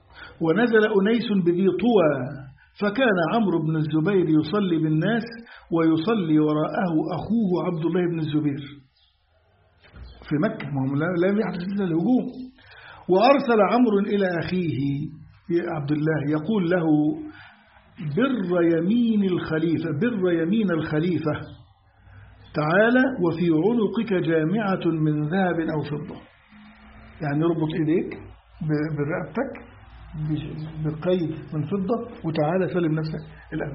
ونزل أنيس بذي طوى، فكان عمرو بن الزبير يصلي بالناس ويصلي وراءه أخوه عبد الله بن الزبير في مكة، لا يحدث إلا الهجوم. وأرسل عمرو إلى أخيه عبد الله يقول له بر يمين الخليفة بر يمين الخليفة تعالى وفي عنقك جامعة من ذهب أو فضة، يعني ربط إيديك برقبتك بقيد من فضة وتعالى سلم نفسك الأمن،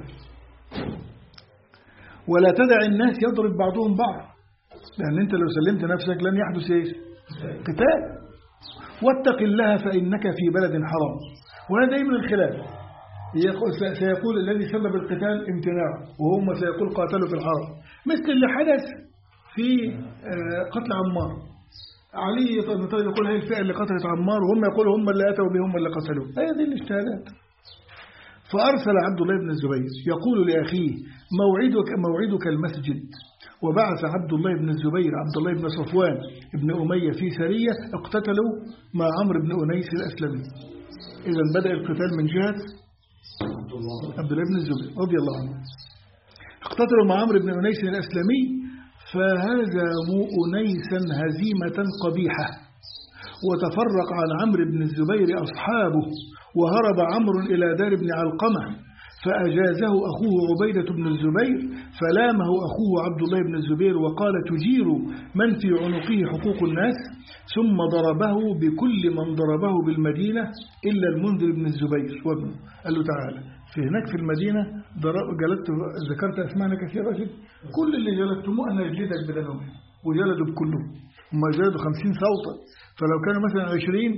ولا تدع الناس يضرب بعضهم بعض، لأن أنت لو سلمت نفسك لن يحدث إيش؟ قتال. واتق الله فإنك في بلد حرام. وهذا من الخلاف، سيقول الذي سبب القتال امتناعه وهم سيقول قاتلوا في الحرم، مثل اللي حدث في قتل عمار. علي بن طالب يقول هذه الفئة اللي قتلت عمار وهم يقولوا هم اللي أتوا بهم اللي قتلوه. هذه الاجتهادات. فأرسل عبد الله بن الزبير يقول لأخيه موعدك موعدك المسجد. وبعث عبد الله بن الزبير عبد الله بن صفوان بن أمية في سرية اقتتلوا مع عمرو بن أنيس الأسلمي. إذا بدأ القتال من جهة عبد الله بن الزبير رضي الله عنه. اقتتلوا مع عمرو بن أنيس الأسلمي فهزموا أنيسا هزيمة قبيحة، وتفرق عن عمرو بن الزبير أصحابه، وهرب عمرو إلى دار بن علقمة فأجازه أخوه عبيدة بن الزبير، فلامه أخوه عبد الله بن الزبير وقال تجير من في عنقه حقوق الناس، ثم ضربه بكل من ضربه بالمدينة إلا المنذر بن الزبير وابنه. قال له تعالى في هناك في المدينة جلدت ذكرت أسمعنا كثيرا جدا، كل اللي جلدتموه أنا جلدك بدلهم، وجلدوا بكلهم، هم جلدوا خمسين صوتا، فلو كانوا مثلا عشرين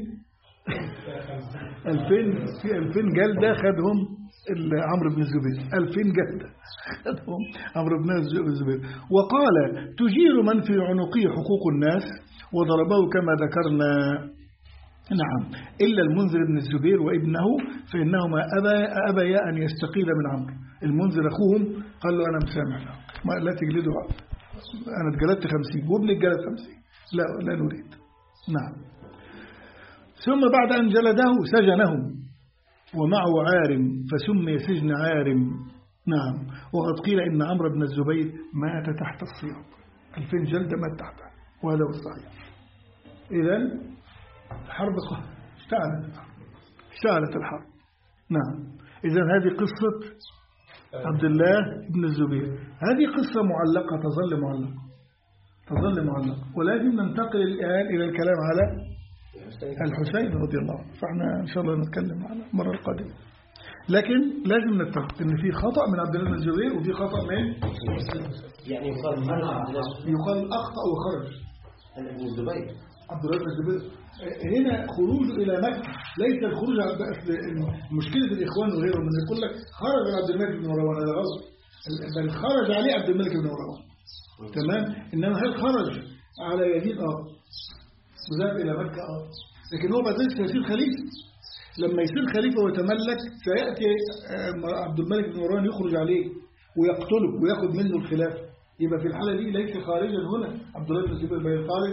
ألفين في ألفين جلدة خدهم عمرو بن الزبير، ألفين جلدة خدهم عمرو بن الزبير. وقال تجير من في عنقه حقوق الناس، وضربه كما ذكرنا نعم إلا المنذر بن الزبير وابنه فإنهما أبى أبيا أن يستقيل من عمرو. المنذر أخوهم قال له أنا مسامح له، ما لا تجلده، أنا اتجلدت خمسين وابني اتجلد خمسين، لا لا نريد. نعم. ثم بعد أن جلده سجنهم ومعه عارم فسمي سجن عارم. نعم. وقد قيل إن عمرو بن الزبير مات تحت الصيام، ألفين جلدة مات تحتها، وهذا هو الصحيح. إذن الحرب اشتعلت اشتعلت الحرب. نعم. إذن هذه قصة عبد الله بن الزبير، هذه قصة معلقة تظل معلقة تظل معلقة ولازم ننتقل الآن إلى الكلام على الحسين رضي الله عنه، فاحنا إن شاء الله نتكلم عنه المرة القادمة. لكن لازم نتفق إن في خطأ من عبد الله بن الزبير وفي خطأ من يعني يقال يقال أخطأ وخرج ابن الزبير عبد الله بن الزبير. هنا خروج إلى مكة ليس الخروج على مشكلة الإخوان وغيرهم، من يقول لك خرج عبد الملك بن مروان، هذا غلط، بل خرج عليه عبد الملك بن مروان. تمام. إنما هل خرج على يزيد؟ آه وذهب إلى مكة. آه لكن هو بعد ذلك سيصير خليفة. لما يصير خليفة ويتملك سيأتي عبد الملك بن مروان يخرج عليه ويقتله ويأخذ منه الخلافة، يبقى في الحالة دي ليس خارجا هنا عبد الله بن الزبير بل خارج.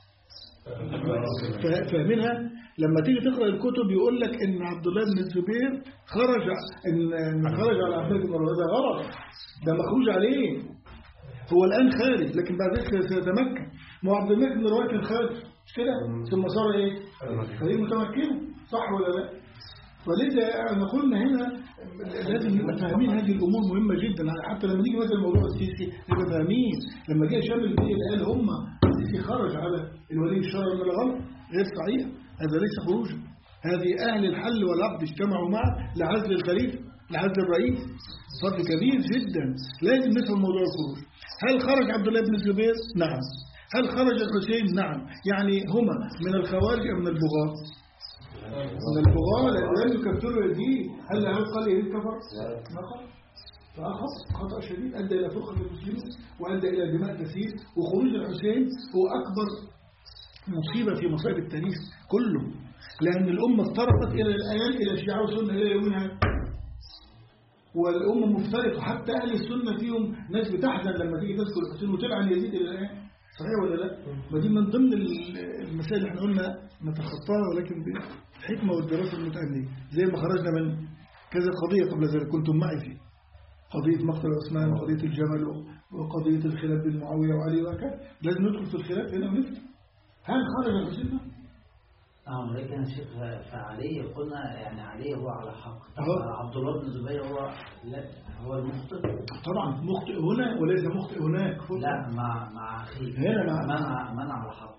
فاهمينها؟ لما تيجي تقرأ الكتب يقول لك إن عبد الله بن الزبير خرج إن خرج على عبد الملك بن مروان، هذا غلط، ده مخروج عليه، هو الآن خارج لكن بعد ذلك سيتمكن. ما عبد الملك بن مروان كان خارج مش كده، ثم صار ايه؟ خليل متمكن، صح ولا لا؟ فلذا انا قلنا هنا لازم نبقى فاهمين هذه الامور مهمه جدا، حتى لما نيجي مثلا موضوع السيسي نبقى فاهمين. لما جه شامل البيئه قال هم السيسي خرج على الولي الشرعي من الغلط، غير صحيح، هذا ليس خروجا، هذه اهل الحل والعقد اجتمعوا معه لعزل الخليفه لعزل الرئيس، فرق كبير جدا. لازم نفهم موضوع الخروج. هل خرج عبد الله بن الزبير؟ نعم. هل خرج الحسين؟ نعم. يعني هما من الخوارج أم من البغاة؟ من البغاة لأنه يكفروا يزيد. هل هل قال يزيد كفر؟ ما قال. فأخذ خطأ شديد أدى إلى فرقة المسلمين وأدى إلى دماء كثير. وخروج الحسين هو أكبر مصيبة في مصائب التاريخ كله، لأن الأمة افترقت إلى الآن إلى الشيعة والسنة إلى يومنا، والأمة مفترقة، حتى أهل السنة فيهم ناس بتحزن لما تيجي تذكر الحسين وتلعن يزيد إلى الآن. صحيح ولا لا؟ ودي من ضمن المسائل اللي احنا قلنا نتخطاها، ولكن بالحكمة والدراسة المتأنية، زي ما خرجنا من كذا قضية قبل ذلك كنتم معي فيه. قضية مقتل عثمان وقضية الجمل وقضية الخلاف بين معاوية وعلي وهكذا، لازم ندخل في الخلاف هنا ونفتح هل خرج الحسين؟ اه لكن يا شيخ فعلي قلنا يعني علي هو على حق. أه. عبد الله بن الزبير هو لا هو المخطئ طبعا مخطئ هنا وليس مخطئ هناك. لا مع مع اخيه هنا مع من من على حق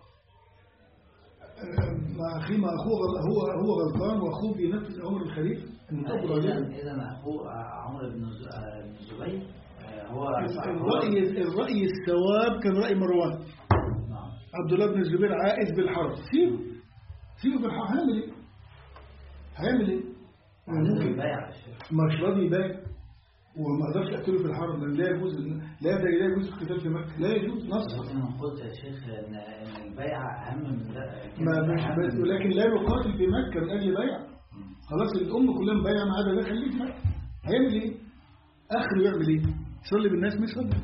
مع اخيه ما اخوه هو هو غلطان واخوه بينفذ امر الخليفه المطبق عليه. اذا اخوه عمرو بن الزبير هو الراي الراي الثواب كان راي مروان. عبد الله بن الزبير عائز بالحرب، سيبه سيبه بالحرب. هيعمل ايه؟ هيعمل ايه؟ ممكن يبايع مش راضي يبايع وما اقدرش اقتله في الحرب لان لا يجوز لا ده لا يجوز القتال في مكه، لا يجوز نص. انا قلت يا شيخ ان ان البيعه اهم من ده ما مش بس ولكن لا يقاتل في مكه من اجل بيع. خلاص الام كلها مبايعه ما عدا ده خليه في مكه. هيعمل ايه؟ اخره يعمل ايه؟ يصلي بالناس ما يصلي.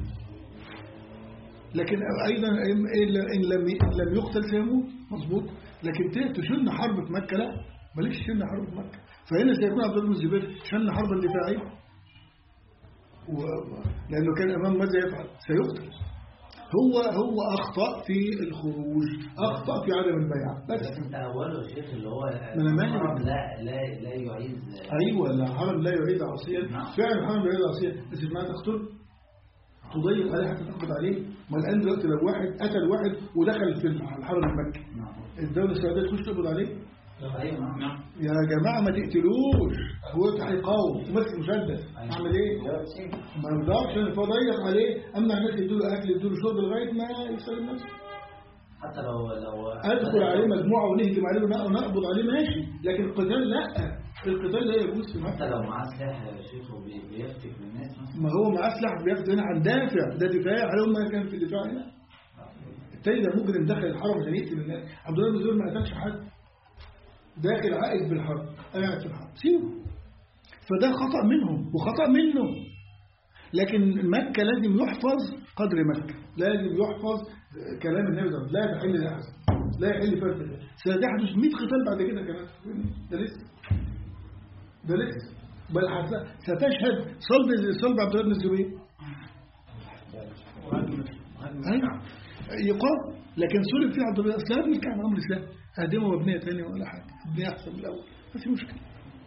لكن ايضا ان لم لم يقتل سيموت مظبوط. لكن تشن حرب في مكه لا مالكش شن حرب في مكه. فهنا سيكون عبد الله بن الزبير شن حربا دفاعيه و... لانه كان امام ماذا يفعل؟ سيقتل. هو هو اخطا في الخروج، اخطا في عدم البيعه بس. انت اوله يا شيخ اللي هو الحرم لا لا لا يعيد. ايوه الحرم لا يعيد عصيا فعلا الحرم لا يعيد عصيا بس ما تقتل تضيق عليه حتى تقبض عليه. ما الان دلوقتي لو واحد قتل واحد ودخل في الحرم المكي الدوله السعوديه تخش تقبض عليه؟ نعم يا جماعه ما تقتلوش هو هيقاوم وماسك مسدس اعمل ايه؟ ما اقدرش انا اضيق عليه امنع الناس يدوا له اكل يدوا له شرب لغايه ما يسلم نفسه. حتى لو لو ادخل عليه مجموعه ونهجم عليه ونقبض عليه ماشي لكن القتال لا القتال لا يجوز في مكه. حتى لو معاه سلاح يا شيخ وبيفتك بالناس ما هو معاه سلاح بياخد هنا عن دافع ده دفاع عليهم ما كان في الدفاع هنا. التاني ده مجرم دخل الحرم عشان يقتل الناس. عبد الله بن الزبير ما قتلش حد داخل عائد بالحرب قاعد في الحرب سيبه. فده خطأ منهم وخطأ منه. لكن مكة لازم يحفظ قدر مكة لازم يحفظ كلام النبي صلى الله عليه وسلم لا تحل لأحد لا يحل فرد سيحدث مئة قتال بعد كده كمان ده لسه ده لسه بل ستشهد صلب صلب عبد الله بن الزبير يقام لكن صلب فيه عبد الله اصلا ابن الكعبة امر سهل هدمه وابنيه ثانيه ولا حاجه ابنيه احسن من الاول ما في مشكله.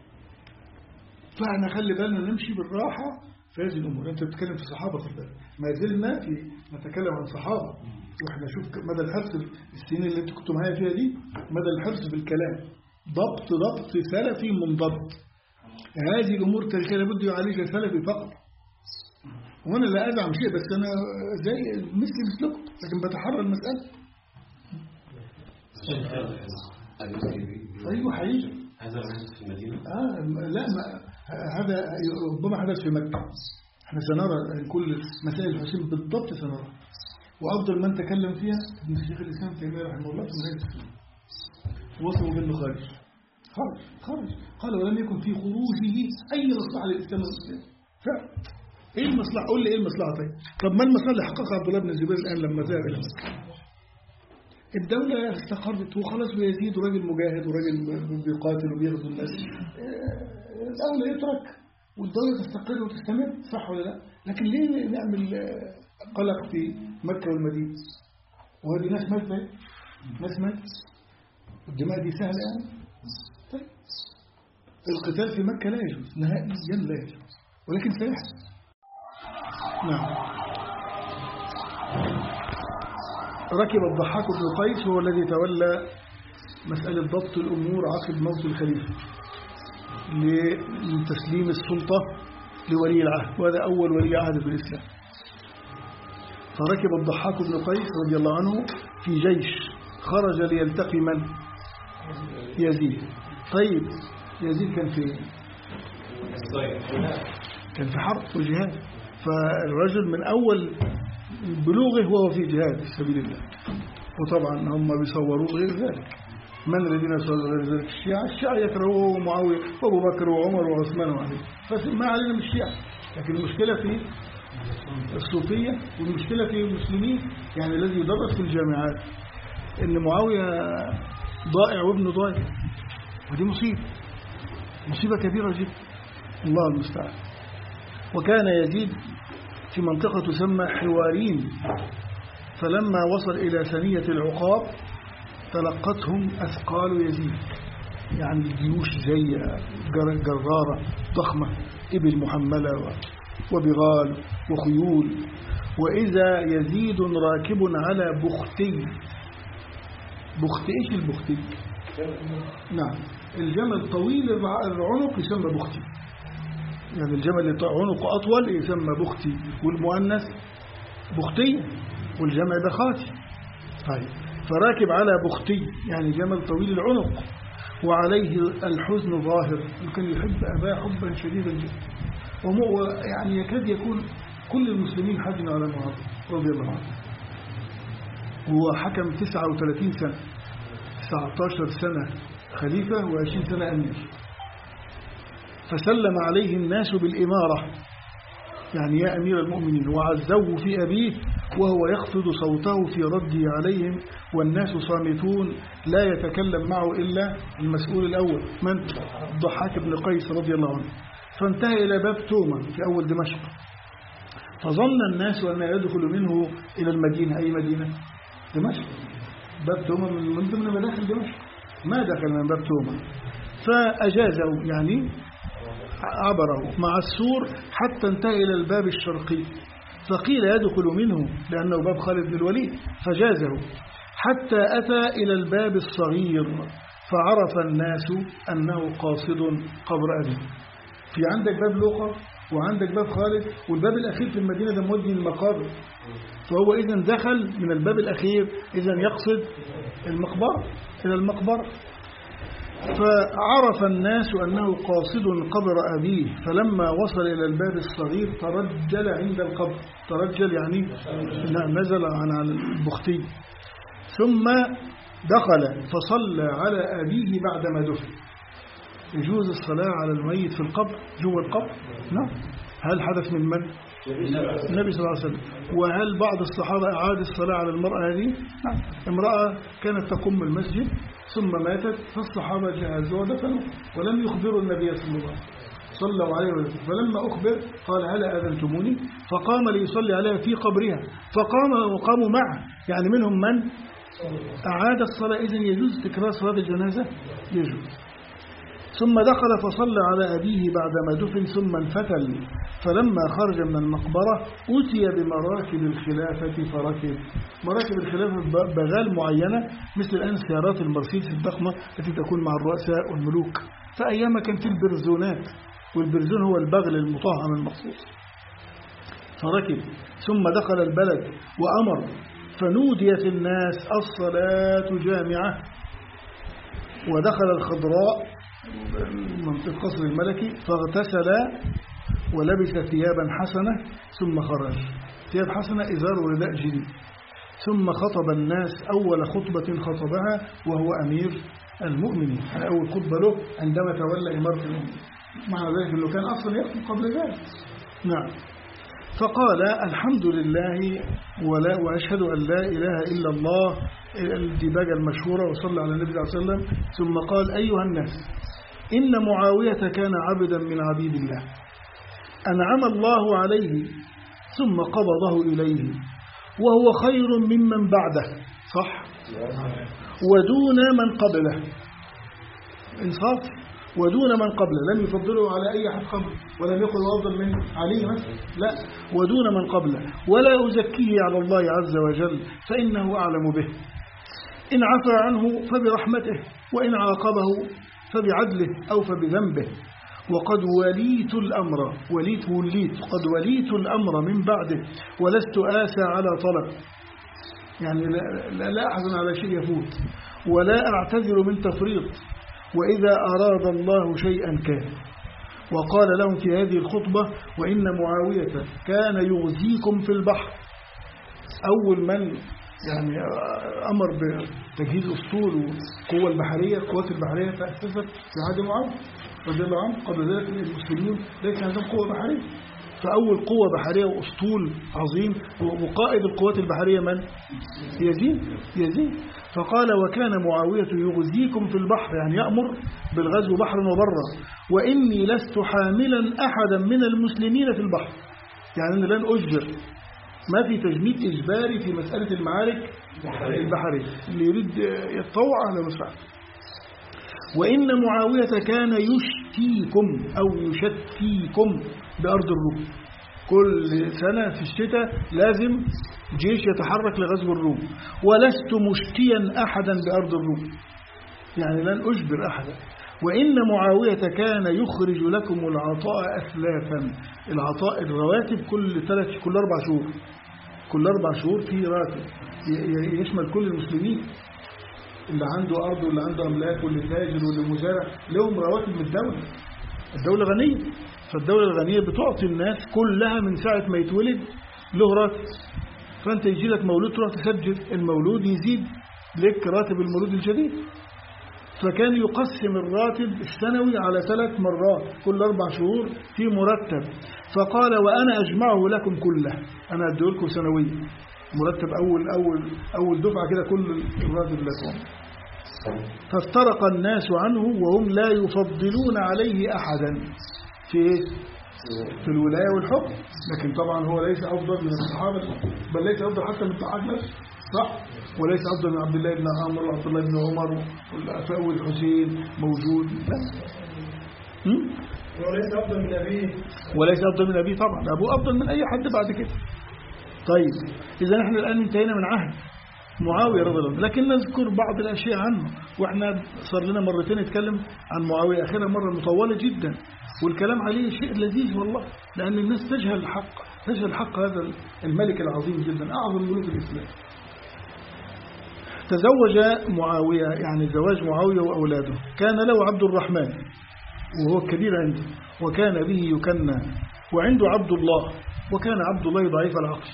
فاحنا خلي بالنا نمشي بالراحه في هذه الامور. انت بتتكلم في صحابه في البلد ما زلنا في نتكلم عن صحابه واحنا شوف مدى الحرص السنين اللي انت كنتوا معايا فيها دي مدى الحرص بالكلام ضبط ضبط سلفي منضبط. هذه الامور التاريخيه لابد يعالجها سلفي فقط. وانا لا ازعم شيء بس انا زي مثلي مثلكم لكن بتحرى المساله. ايوه حقيقي هذا حدث في المدينه؟ اه لا ما هذا ربما حدث في مكه. احنا سنرى كل مسائل الحسين بالضبط سنرى وافضل من تكلم فيها ابن الشيخ الاسلام تيميه رحمه الله في منهج السنه وصفه بانه خارج خرج خرج قال ولم يكن في خروجه اي مصلحه للاسلام والمسلمين. فعلا ايه المصلحه؟ قول لي ايه المصلحه طيب؟ طب ما المصلحه اللي حققها عبد الله بن الزبير الان لما ذهب الى مكه؟ الدولة استقرت وخلاص ويزيد راجل مجاهد وراجل بيقاتل وبيغزو الناس. الدولة يترك والدولة تستقر وتستمر صح ولا لا؟ لكن ليه نعمل قلق في مكة والمدينة؟ وهذه ناس ماتت ناس ماتت الدماء دي سهلة يعني؟ طيب القتال في مكة لا يجوز نهائيا لا يجوز ولكن سيحدث. نعم. ركب الضحاك بن قيس هو الذي تولى مسألة ضبط الأمور عقب موت الخليفة لتسليم السلطة لولي العهد وهذا أول ولي عهد في الإسلام. فركب الضحاك بن قيس رضي الله عنه في جيش خرج ليلتقي من؟ يزيد. طيب يزيد كان في كان في حرب وجهاد فالرجل من أول بلوغه وهو في جهاد في سبيل الله. وطبعا هم بيصوروا غير ذلك. من الذين يصوروا غير ذلك؟ الشيعة. الشيعة يكرهوه معاوية وابو بكر وعمر وعثمان وعلي فما علينا من الشيعة. لكن المشكلة في الصوفية والمشكلة في المسلمين يعني الذي يدرس في الجامعات ان معاوية ضائع وابنه ضائع ودي مصيبة مصيبة كبيرة جدا الله المستعان. وكان يزيد في منطقة تسمى حوارين، فلما وصل إلى ثنية العقاب تلقتهم أثقال يزيد، يعني جيوش زي جرارة ضخمة، إبل محملة وبغال وخيول، وإذا يزيد راكب على بختي. بختي إيش البختي؟ نعم، الجمل طويل العنق يسمى بختي، يعني الجمل اللي عنقه أطول يسمى بختي، والمؤنث بختي، والجمع بخاتي. طيب، فراكب على بختي يعني جمل طويل العنق، وعليه الحزن ظاهر، كان يحب أباه حبا شديدا جدا، يعني يكاد يكون كل المسلمين حزنوا على معاوية رضي الله عنه. هو حكم تسعة وثلاثين سنة، تسعة عشر سنة خليفة وعشرين سنة أمير، فسلم عليه الناس بالإمارة، يعني يا أمير المؤمنين، وعزوه في أبيه وهو يخفض صوته في رده عليهم، والناس صامتون لا يتكلم معه إلا المسؤول الأول من؟ الضحاك بن قيس رضي الله عنه. فانتهى إلى باب توما في أول دمشق، فظن الناس أن يدخل منه إلى المدينة. أي مدينة؟ دمشق. باب توما من ضمن مداخل دمشق، ما دخل من باب توما، فأجازه يعني عبره مع السور حتى انتهى إلى الباب الشرقي، فقيل يدخل منه لأنه باب خالد بن الوليد، فجازه حتى أتى إلى الباب الصغير، فعرف الناس أنه قاصد قبر أبيه. في عندك باب لوقا وعندك باب خالد، والباب الأخير في المدينة ده مودي المقابر، فهو إذن دخل من الباب الأخير، إذن يقصد المقبرة، إلى المقبرة. فعرف الناس أنه قاصد قبر أبيه، فلما وصل إلى الباب الصغير ترجل عند القبر. ترجل يعني نزل عن البختي، ثم دخل فصلى على أبيه بعدما دفن. يجوز الصلاة على الميت في القبر جوا القبر؟ نعم. هل حدث من من؟ النبي صلى الله عليه وسلم. وهل بعض الصحابة أعاد الصلاة على المرأة هذه؟ نعم. امرأة كانت تقوم المسجد ثم ماتت، فالصحابة جهزوا ودفنوا ولم يخبروا النبي صلى الله عليه وسلم، صلوا عليه وسلم. فلما أخبر قال هلا أذنتموني؟ فقام ليصلي عليها في قبرها، فقام وقاموا معه، يعني منهم من أعاد الصلاة. إذن يجوز تكرار صلاة الجنازة؟ يجوز. ثم دخل فصلى على أبيه بعدما دفن، ثم انفتل، فلما خرج من المقبرة أتي بمراكب الخلافة فركب. مراكب الخلافة بغال معينة، مثل الآن سيارات المرسيدس الضخمة التي تكون مع الرؤساء والملوك، فأيام كان في البرزونات، والبرزون هو البغل المطعم المخصوص. فركب ثم دخل البلد وأمر، فنوديت الناس الصلاة جامعة. ودخل الخضراء منطقة قصر الملكي فاغتسل ولبس ثيابا حسنة، ثم خرج. ثياب حسنة إزار ورداء جديد. ثم خطب الناس أول خطبة خطبها وهو أمير المؤمنين، يعني أول خطبة له عندما تولى إمارة المؤمنين، مع ذلك أنه كان أصلا يخطب قبل ذلك. نعم. فقال الحمد لله ولا وأشهد أن لا إله إلا الله، الديباجة المشهورة، وصلى على النبي صلى الله عليه وسلم. ثم قال أيها الناس، إن معاوية كان عبدا من عبيد الله، أنعم الله عليه ثم قبضه إليه، وهو خير ممن بعده، صح؟ ودون من قبله، إنصاف، ودون من قبله، لم يفضله على أي أحد قبله، ولم يقل أفضل من علي مثلا، لا، ودون من قبله، ولا أزكيه على الله عز وجل فإنه أعلم به، إن عفى عنه فبرحمته، وإن عاقبه فبعدله أو فبذنبه، وقد وليت الأمر، وليت وليت قد وليت الأمر من بعده، ولست آسى على طلب، يعني لا, لا أحزن على شيء يفوت، ولا أعتذر من تفريط، وإذا أراد الله شيئا كان. وقال لهم في هذه الخطبة وإن معاوية كان يغزيكم في البحر. أول من يعني أمر بتجهيز أسطول والقوة البحرية، القوات البحرية تأسست في عهد معاوية رضي الله عنه. قبل ذلك المسلمين ليس عندهم قوة بحرية، فأول قوة بحرية وأسطول عظيم، وقائد القوات البحرية من؟ يزيد يزيد فقال وكان معاوية يغزيكم في البحر، يعني يأمر بالغزو بحرا وبرا، وإني لست حاملا أحدا من المسلمين في البحر، يعني أنا لن أجبر، ما في تجميد إجباري في مسألة المعارك البحرية، اللي يريد يتطوع على مسرعه. وإن معاوية كان يشتيكم أو يشتيكم بأرض الروم، كل سنة في الشتاء لازم جيش يتحرك لغزو الروم، ولست مشتيا أحدا بأرض الروم، يعني لن أجبر أحدا. وإن معاوية كان يخرج لكم العطاء أثلاثا، العطاء الرواتب كل ثلاث كل أربع شهور، كل أربع شهور في راتب يشمل كل المسلمين، اللي عنده أرض واللي عنده أملاك واللي تاجر واللي مزارع، لهم رواتب من الدولة. الدولة غنية، فالدولة الغنية بتعطي الناس كلها من ساعة ما يتولد له راتب، فأنت يجي لك مولود تروح تسجل المولود يزيد لك راتب المولود الجديد. فكان يقسم الراتب السنوي على ثلاث مرات كل أربع شهور في مرتب، فقال وأنا أجمعه لكم كله، أنا أديه لكم سنويا مرتب أول أول أول دفعة كده كل الراتب لكم. فافترق الناس عنه وهم لا يفضلون عليه أحدا في في الولاية والحكم، لكن طبعا هو ليس أفضل من الصحابة، بل ليس أفضل حتى من الصحابة نفسه، صح؟ وليس أفضل من عبد الله بن عمرو وعبد الله بن عمر والأفاء والحسين موجود، لا. وليس أفضل من أبيه، وليس أفضل من أبيه طبعا، أبوه أفضل من أي حد بعد كده. طيب إذا نحن الآن انتهينا من عهد معاوية رضي الله عنه، لكن نذكر بعض الأشياء عنه، وإحنا صار لنا مرتين نتكلم عن معاوية، آخرها مرة مطولة جدا، والكلام عليه شيء لذيذ والله، لأن الناس تجهل الحق، تجهل الحق هذا الملك العظيم جدا، أعظم ملوك الإسلام. تزوج معاوية، يعني زواج معاوية وأولاده، كان له عبد الرحمن وهو الكبير عنده، وكان به يكنى، وعنده عبد الله، وكان عبد الله ضعيف العقل،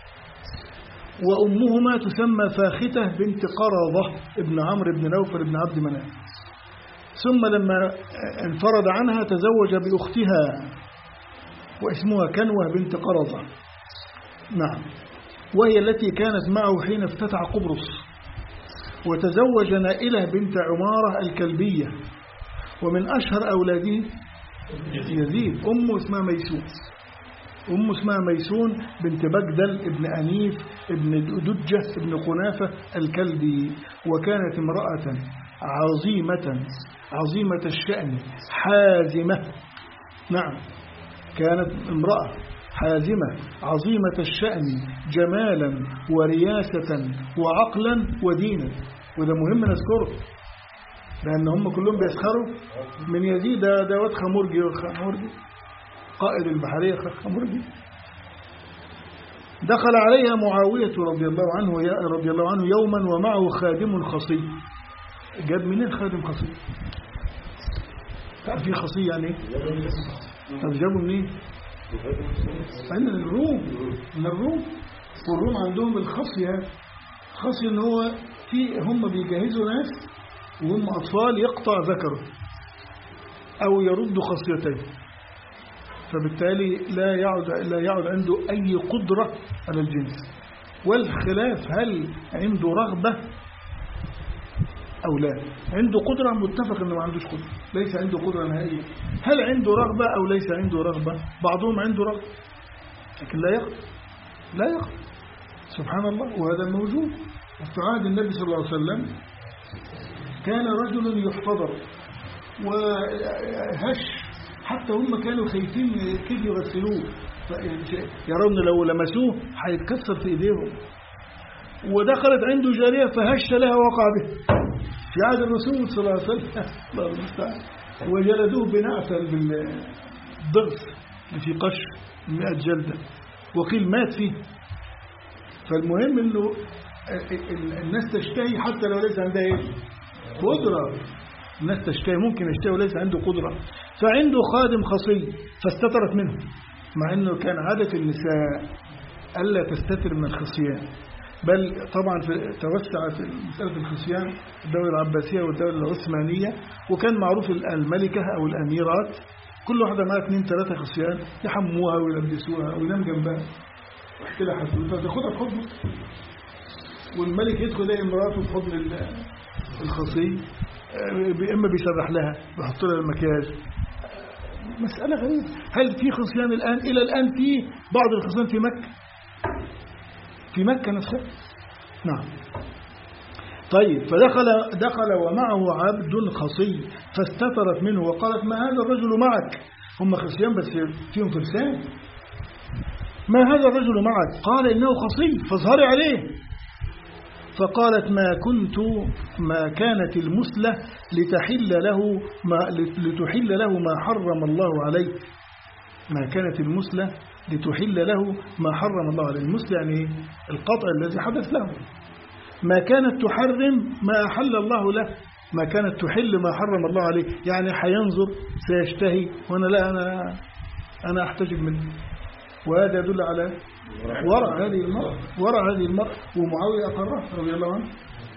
وأمهما تسمى فاختة بنت قرظة ابن عمرو بن نوفل ابن عبد مناف. ثم لما انفرد عنها تزوج بأختها واسمها كنوة بنت قرظة، نعم، وهي التي كانت معه حين افتتح قبرص. وتزوج نائلة بنت عمارة الكلبية، ومن أشهر أولاده يزيد أمه اسمها ميسون، أمه اسمها ميسون بنت بجدل ابن أنيف ابن دجة ابن قنافة الكلبي، وكانت امرأة عظيمة عظيمة الشأن حازمة، نعم كانت امرأة حازمة عظيمة الشأن جمالا ورياسة وعقلا ودينا، وده مهم نذكره لأن هم كلهم بيسخروا من يزيد، ده ده واد خمرجي خمرجي قائد البحرية خمرجي. دخل عليها معاوية رضي الله عنه رضي الله عنه يوما ومعه خادم خصي. جاب منين خادم خصي؟ تعرف في خصي يعني ايه؟ طب جابوا منين؟ من الروم، من الروم، والروم عندهم الخصي هذا، خصي ان هو في هم بيجهزوا ناس وهم اطفال يقطع ذكره او يرد خصيتين، فبالتالي لا يعد لا يعد عنده اي قدرة على الجنس. والخلاف هل عنده رغبة أو لا؟ عنده قدرة، متفق أنه ما عندوش قدرة، ليس عنده قدرة نهائية. هل عنده رغبة أو ليس عنده رغبة؟ بعضهم عنده رغبة لكن لا يقدر، لا يقدر، سبحان الله، وهذا موجود. في عهد النبي صلى الله عليه وسلم كان رجل يحتضر وهش، حتى هم كانوا خايفين كيف يغسلوه، يرون لو لمسوه هيتكسر في ايديهم. ودخلت عنده جارية فهش لها وقع به في عهد الرسول صلى الله عليه وسلم، الله المستعان، وجلدوه بنعسل بالضغط في قش مئة جلدة، وقيل مات فيه. فالمهم انه الناس تشتهي حتى لو ليس عندها ايه قدرة، الناس تشتهي، ممكن يشتهي وليس عنده قدرة. فعنده خادم خصي فاستترت منه، مع انه كان عادة النساء ألا تستتر من الخصيان، بل طبعا في توسع في مسألة الخصيان الدولة العباسية والدولة العثمانية، وكان معروف الملكة أو الأميرات كل واحدة معها اثنين ثلاثة خصيان يحموها ويلبسوها وينام جنبها واحكي لها حدوثة تاخدها في حضنه، والملك يدخل يلاقي امراته في حضن الخصي، إما بيسرح لها بيحط لها المكياج. مسألة غريبة. هل في خصيان الآن؟ إلى الآن في بعض الخصيان في مكة، في مكة نفسها. نعم. طيب فدخل دخل ومعه عبد خصي فاستترت منه وقالت ما هذا الرجل معك؟ هم خصيان بس فيهم فرسان. ما هذا الرجل معك؟ قال إنه خصي فاظهري عليه. فقالت ما كنت ما كانت المسلة لتحل له ما لتحل له ما حرم الله عليه. ما كانت المسلة لتحل له ما حرم الله عليه. المسلة يعني القطع الذي حدث له. ما كانت تحرم ما أحل الله له، ما كانت تحل ما حرم الله عليه، يعني حينظر سيشتهي وأنا لا أنا أنا أحتجب منه. وهذا يدل على ورع هذه المرأة، ورع هذه المرأة، ومعاوية أقرها رضي الله عنه.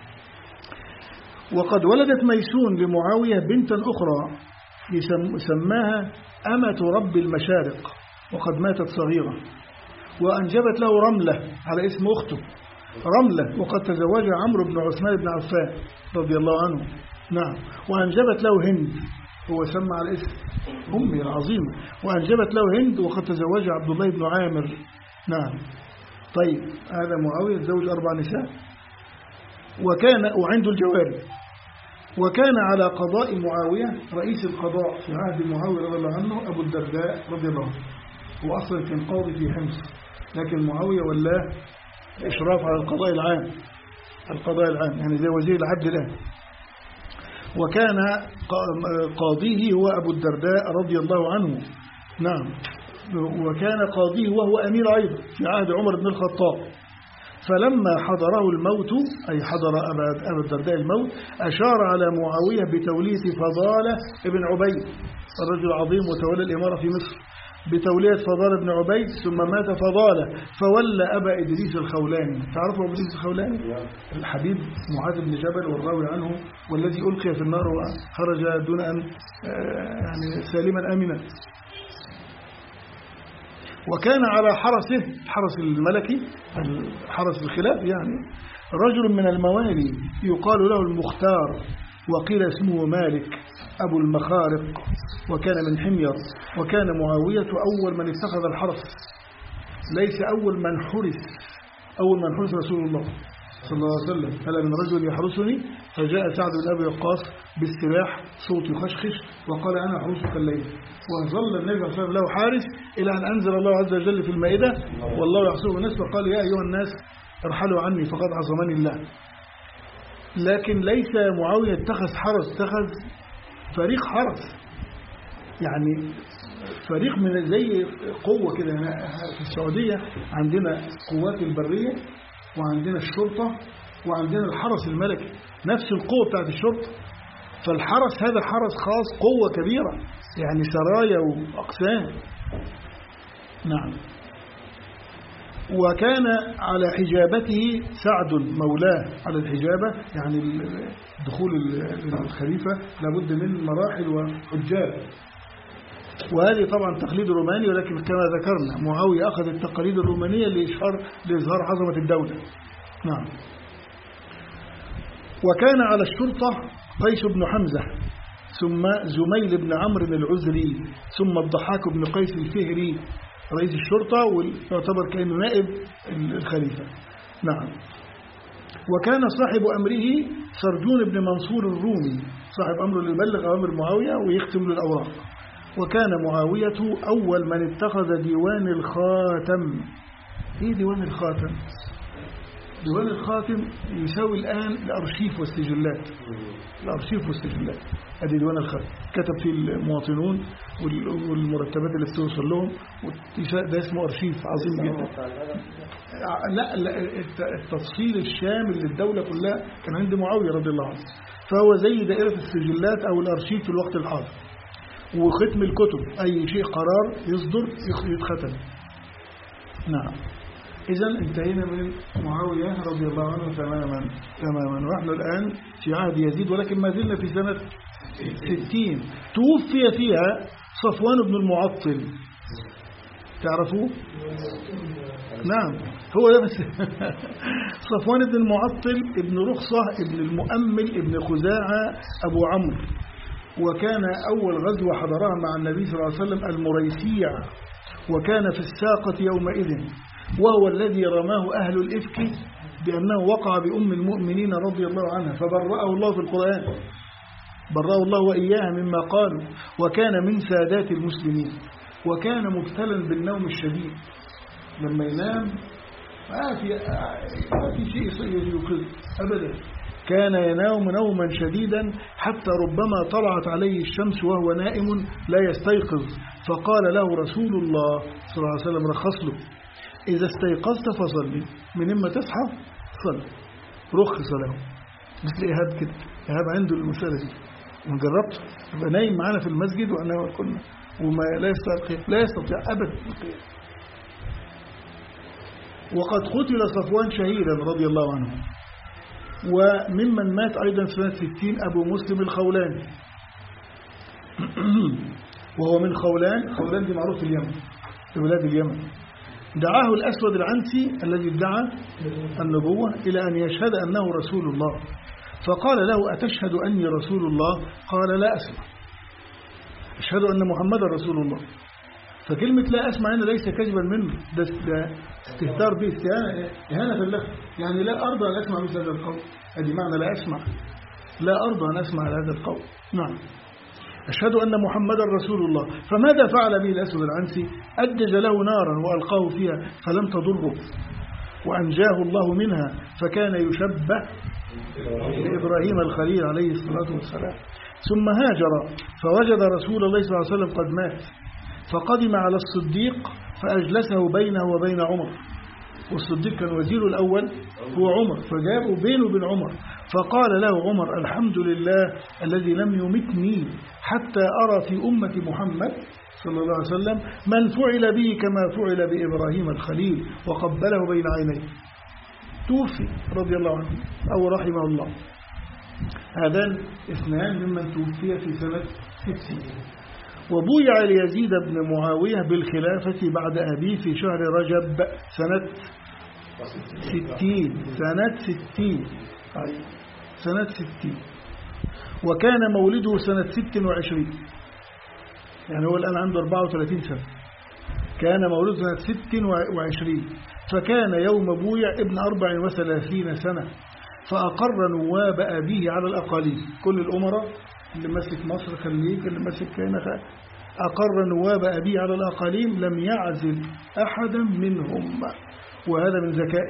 وقد ولدت ميسون لمعاوية بنتا أخرى سماها أمة رب المشارق، وقد ماتت صغيرة، وأنجبت له رملة على اسم أخته رملة، وقد تزوج عمرو بن عثمان بن عفان رضي الله عنه. نعم. وأنجبت له هند، هو سمى على اسم أمي العظيمة، وأنجبت له هند، وقد تزوج عبد الله بن عامر. نعم. طيب هذا معاوية تزوج أربع نساء، وكان وعنده الجواري. وكان على قضاء معاوية رئيس القضاء في عهد معاوية رضي الله عنه أبو الدرداء رضي الله عنه، هو أصلا كان قاضي في حمص، لكن معاوية ولاه إشراف على القضاء العام، القضاء العام يعني زي وزير العدل الآن. وكان قاضيه هو أبو الدرداء رضي الله عنه. نعم. وكان قاضيه وهو أمير أيضا في عهد عمر بن الخطاب. فلما حضره الموت، أي حضر أبا الدرداء الموت، أشار على معاوية بتولية فضالة ابن عبيد، الرجل العظيم وتولى الإمارة في مصر، بتولية فضالة بن عبيد، ثم مات فضالة فولى أبا إدريس الخولاني. تعرفوا أبا إدريس الخولاني؟ الحبيب معاذ بن جبل والراوي عنه، والذي ألقي في النار وخرج دون أن يعني سالما آمنا. وكان على حرسه، الحرس الملكي حرس الخلاف يعني، رجل من الموالي يقال له المختار، وقيل اسمه مالك أبو المخارق، وكان من حمير. وكان معاوية أول من اتخذ الحرس، ليس أول من حرس، أول من حرس رسول الله صلى الله عليه وسلم. هل من رجل يحرسني؟ فجاء سعد بن أبي وقاص بالسلاح صوت يخشخش وقال أنا أحرسك الليل. وظل النبي صلى الله عليه وسلم له حارس إلى أن أنزل الله عز وجل في المائدة والله يحصره الناس، وقال يا أيها الناس ارحلوا عني فقد عصمني الله. لكن ليس معاوية اتخذ حرس، اتخذ فريق حرس، يعني فريق من زي قوة كده. في السعودية عندنا قوات البرية وعندنا الشرطة وعندنا الحرس الملكي، نفس القوة بتاعت الشرطة. فالحرس هذا حرس خاص، قوة كبيرة يعني سرايا وأقسام. نعم. وكان على حجابته سعد مولاه، على الحجابة يعني دخول الخليفة لابد من مراحل وحجاب، وهذه طبعا تقليد روماني، ولكن كما ذكرنا معاوية أخذ التقاليد الرومانية لإشهار لإظهار عظمة الدولة. نعم. وكان على الشرطة قيس بن حمزة، ثم زميل بن عمرو العزري، ثم الضحاك بن قيس الفهري رئيس الشرطة، ويعتبر كأنه نائب الخليفة. نعم. وكان صاحب أمره سرجون بن منصور الرومي، صاحب أمره اللي يبلغ أمر معاوية ويختم له الأوراق. وكان معاوية أول من اتخذ ديوان الخاتم. إيه ديوان الخاتم؟ ديوان الخاتم يساوي الآن الأرشيف والسجلات، الأرشيف والسجلات. هذه ديوان الخاتم كتب فيه المواطنون والمرتبات اللي بتوصل لهم، ده اسمه أرشيف عظيم جدا. لا, لا التفصيل الشامل للدولة كلها كان عند معاوية رضي الله عنه، فهو زي دائرة السجلات أو الأرشيف في الوقت الحاضر. وختم الكتب، أي شيء قرار يصدر يتختم. نعم. إذن انتهينا من معاوية رضي الله عنه تماما تماما، ونحن الآن في عهد يزيد، ولكن ما زلنا في سنة ستين توفي فيها صفوان بن المعطل، تعرفوه؟ نعم هو ده بس. صفوان بن المعطل ابن رخصة ابن المؤمل ابن خزاعة أبو عمرو، وكان أول غزوة حضرها مع النبي صلى الله عليه وسلم المريسيع، وكان في الساقة يومئذ، وهو الذي رماه أهل الإفك بأنه وقع بأم المؤمنين رضي الله عنها، فبرأه الله في القرآن، برأه الله وإياها مما قالوا، وكان من سادات المسلمين، وكان مبتلا بالنوم الشديد، لما ينام ما في ما في شيء يوقظ أبدا، كان ينام نوما شديدا حتى ربما طلعت عليه الشمس وهو نائم لا يستيقظ، فقال له رسول الله صلى الله عليه وسلم رخص له: إذا استيقظت فصلي، من إما تصحى صل، رخص له. مثل إيهاب كده، إيهاب عنده المسألة دي، ما جربت يبقى نايم معنا في المسجد وأنا كنا وما لا يستطيع لا يستطيع أبدا القيام. وقد قتل صفوان شهيدا رضي الله عنه. وممن مات أيضا سنة ستين أبو مسلم الخولاني، وهو من خولان، خولان دي معروف في اليمن، في بلاد اليمن. دعاه الأسود العنسي الذي ادعى النبوة إلى أن يشهد أنه رسول الله، فقال له: أتشهد أني رسول الله؟ قال: لا أسمع. أشهد أن محمد رسول الله. فكلمة لا أسمع هنا ليس كذبا منه، ده استهتار به، استهانة، إهانة في الله، يعني لا أرضى أن أسمع مثل هذا القول، هذه معنى لا أسمع، لا أرضى أن أسمع هذا القول. نعم، أشهد أن محمد رسول الله. فماذا فعل به الأسود العنسي؟ أدج له نارا وألقاه فيها فلم تضره، وأنجاه الله منها، فكان يشبه بإبراهيم الخليل عليه الصلاة والسلام. ثم هاجر فوجد رسول الله صلى الله عليه وسلم قد مات، فقدم على الصديق فأجلسه بينه وبين عمر، والصديق كان وزيره الأول هو عمر، فجابه بينه وبين عمر، فقال له عمر: الحمد لله الذي لم يمتني حتى أرى في أمة محمد صلى الله عليه وسلم من فعل به كما فعل بإبراهيم الخليل، وقبله بين عينيه. توفي رضي الله عنه أو رحمه الله. هذان اثنان ممن توفي في سنة ستين. وبويع ليزيد بن معاوية بالخلافة بعد أبيه في شهر رجب سنة ستين سنة ستين سنة ستين وكان مولده سنة ست وعشرين، يعني هو الآن عنده أربعة وثلاثين سنة، كان مولده سنة ست وعشرين، فكان يوم بويع ابن أربع وثلاثين سنة، فأقر نواب أبيه على الأقاليم، كل الأمراء اللي مسك مصر خليك، اللي مسك هنا، أقر نواب أبيه على الأقاليم، لم يعزل أحدا منهم، وهذا من ذكائه،